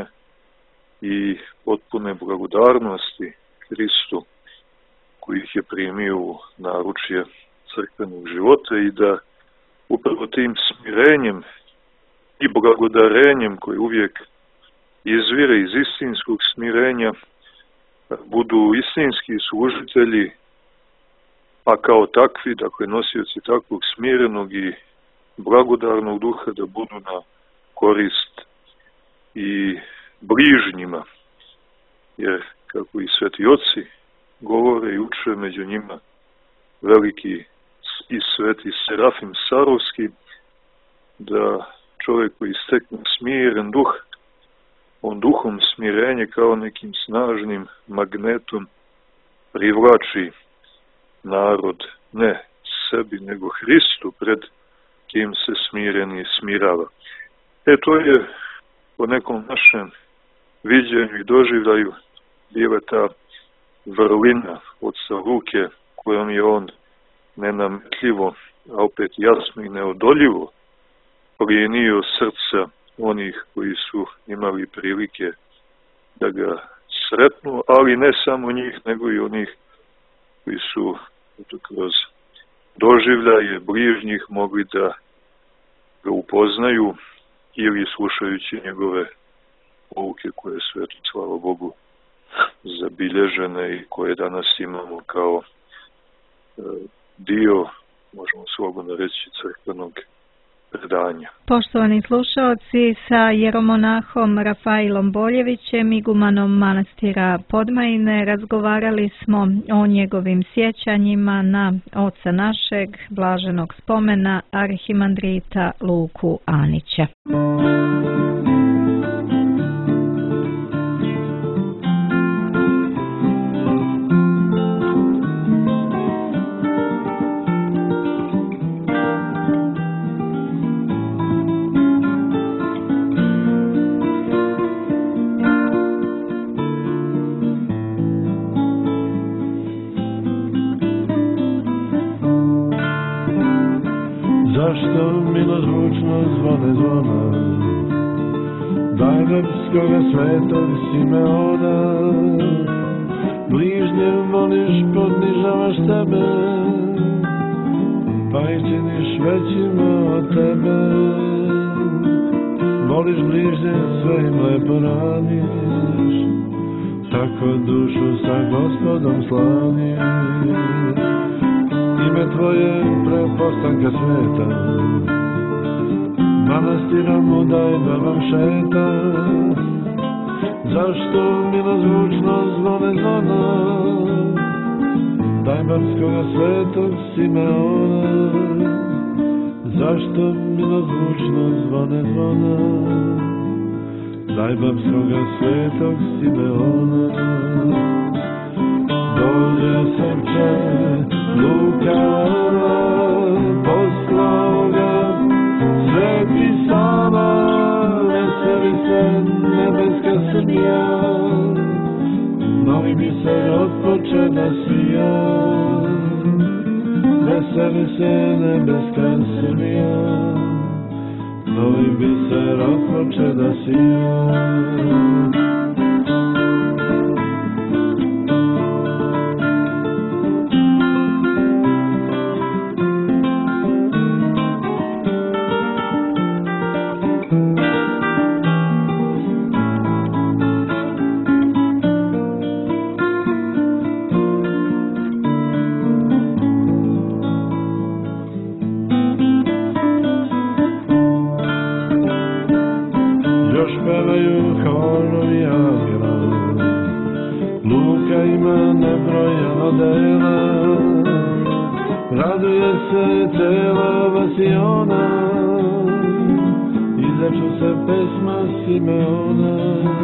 i potpune blagodarnosti Hristu koji ih je primio u naručje crkvenog života i da upravo tim smirenjem i blagodarenjem koji uvijek izvire iz istinskog smirenja budu istinski služitelji, a kao takvi, dakle nosioci takvog smirenog i blagodarnog duha, da budu na korist i bližnjima. Jer, kako i sveti oci govore i uče, među njima veliki i sveti Serafim Sarovski, da čovjek koji stekne smiren duh, on duhom smirenje kao nekim snažnim magnetom privlači narod ne sebi, nego Hristu, pred kim se smireni smirava. To je po nekom našem viđenju i doživljaju bila ta vrlina oca Luke, kojom je on nenametljivo, a opet jasno i neodoljivo plijenio srca onih koji su imali prilike da ga sretnu, ali ne samo njih, nego i onih koji su kroz doživljaje bližnjih mogli da ga upoznaju ili slušajući njegove pouke koje su, eto, slava Bogu, zabilježene i koje danas imamo kao dio, možemo slobodno reći, crkvenog predanja. Poštovani slušaoci, sa jeromonahom Rafailom Boljevićem, igumanom manastira Podmajine, razgovarali smo o njegovim sjećanjima na oca našeg blaženog spomena arhimandrita Luku Anića. Zašto milodručno zvone zvona, Zajvepskoga svetog Simeona, bližnje voliš, podnižavaš sebe, pa ih činiš većima od tebe. Voliš bližnje, sve im lepo radiš, tako dušu sa Gospodom slaniš. Ime tvoje prepostanka sveta, manastirom udaj babam šeta. Zašto milozvučno zvone zvona, Dajbarskoga svetog Simeona? Zašto milozvučno zvone zvona, Dajbarskoga svetog Simeona? Dođe srce Lukana, poslao ga Sveti Sava, veseli se nebeska Srbija, novi biser otpoče da svija. Veseli se nebeska Srbija, novi biser otpoče da svija. Raduje se cela Vasiona, izaču se pesma Simeona.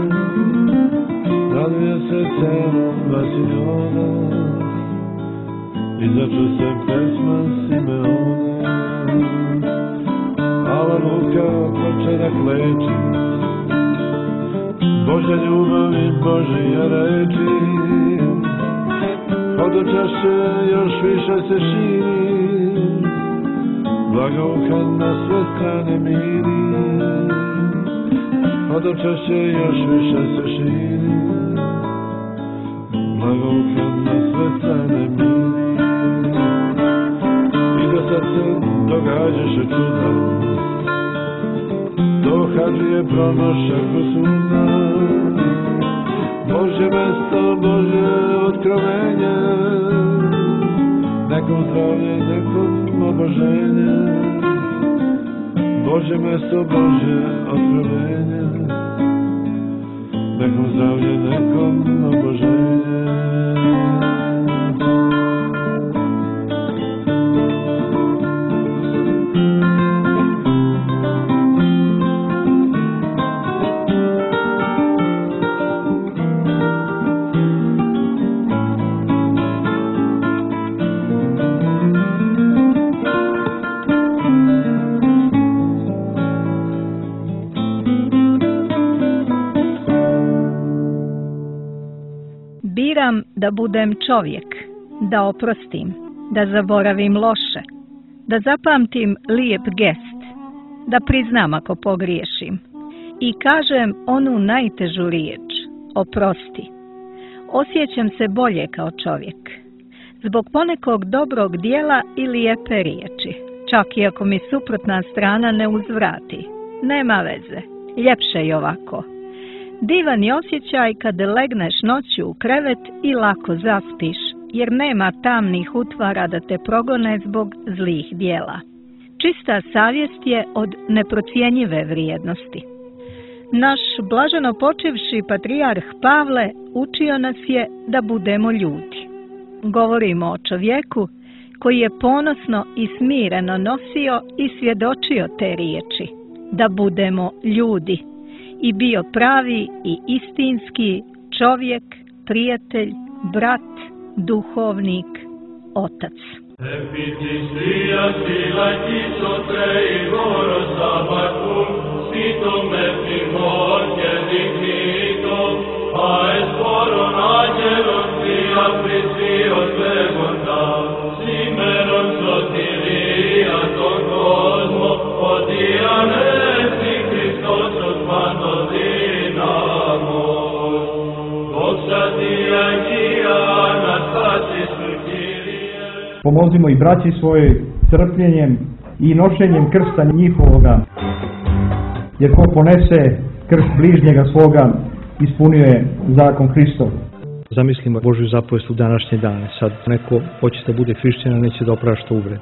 Raduje se cela Vasiona, izaču se pesma Simeona. Ava Luka početak leči, Božja ljubav i Božja reči. Hodočašće još više se širi, blagouka na sve strane miri. Hodočašće još više se širi, blagouka na sve strane miri. I do sad se događaše čuda, do hađije pronošak do suda. Božje mesto, Božje otkrovenje, nekom zdravlje, nekom oboženje. Božje mesto, Božje otkrovenje, nekom zdravlje, nekom oboženje. Biram da budem čovjek, da oprostim, da zaboravim loše, da zapamtim lijep gest, da priznam ako pogriješim i kažem onu najtežu riječ, oprosti. Osjećam se bolje kao čovjek, zbog ponekog dobrog dijela i lijepe riječi, čak i ako mi suprotna strana ne uzvrati. Nema veze, ljepše je ovako. Divan je osjećaj kad legneš noću u krevet i lako zaspiš, jer nema tamnih utvara da te progone zbog zlih dijela. Čista savjest je od neprocjenjive vrijednosti. Naš blaženo počivši patrijarh Pavle učio nas je da budemo ljudi. Govorimo o čovjeku koji je ponosno i smireno nosio i svjedočio te riječi, da budemo ljudi, i bio pravi i istinski čovjek, prijatelj, brat, duhovnik, otac. Hristos, Pomozimo i braći svoje trpljenjem i nošenjem krsta njihovoga, jer ko ponese krst bližnjega svoga, ispunio je zakon Hristov. Zamislimo Božju zapovest u današnje dane. Sad neko hoće da bude hrišćanin, neće da oprašta uvrede.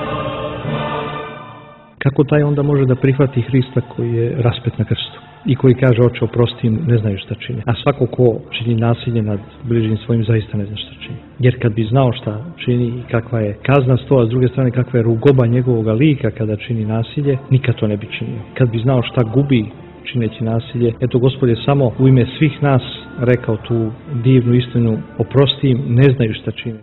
Kako taj onda može da prihvati Hrista koji je raspet na krstu i koji kaže oče oprosti im, ne znaju šta čine. A svako ko čini nasilje nad bližnjim svojim zaista ne zna šta čini. Jer kad bi znao šta čini i kakva je kazna sto, a s druge strane kakva je rugoba njegovog lika kada čini nasilje, nikad to ne bi činio. Kad bi znao šta gubi čineći nasilje, eto Gospod je samo u ime svih nas rekao tu divnu istinu, oprosti im, ne znaju šta čine.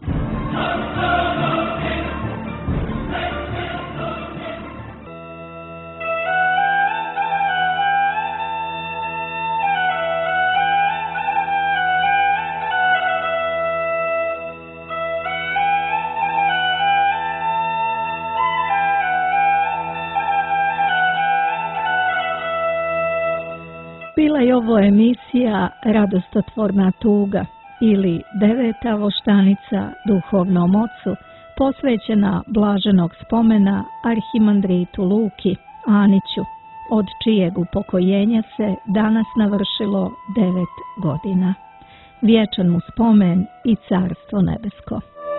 Bila je ovo emisija Radostotvorna tuga ili 9. voštanica duhovnom ocu, posvećena blaženog spomena arhimandritu Luki Aniću, od čijeg upokojenja se danas navršilo 9 godina. Vječan mu spomen i carstvo nebesko.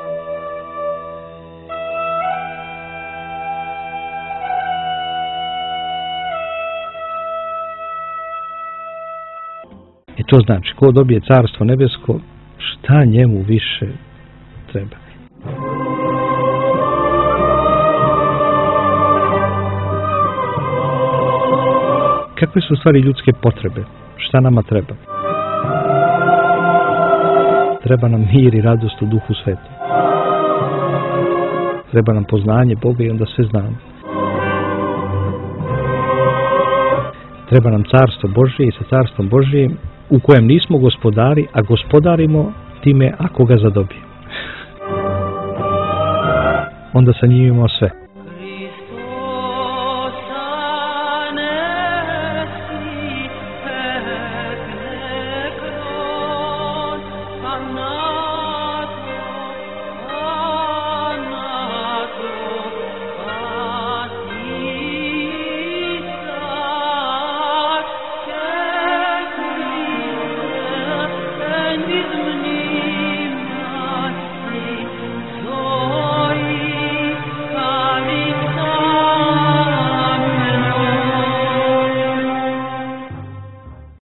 I to znači, ko dobije carstvo nebesko, šta njemu više treba? Kakve su stvari ljudske potrebe? Šta nama treba? Treba nam mir i radost u Duhu Svetom. Treba nam poznanje Boga i onda sve znamo. Treba nam carstvo Božje i sa carstvom Božjim u kojem nismo gospodari, a gospodarimo time ako ga zadobijemo. Onda sa njim imamo sve.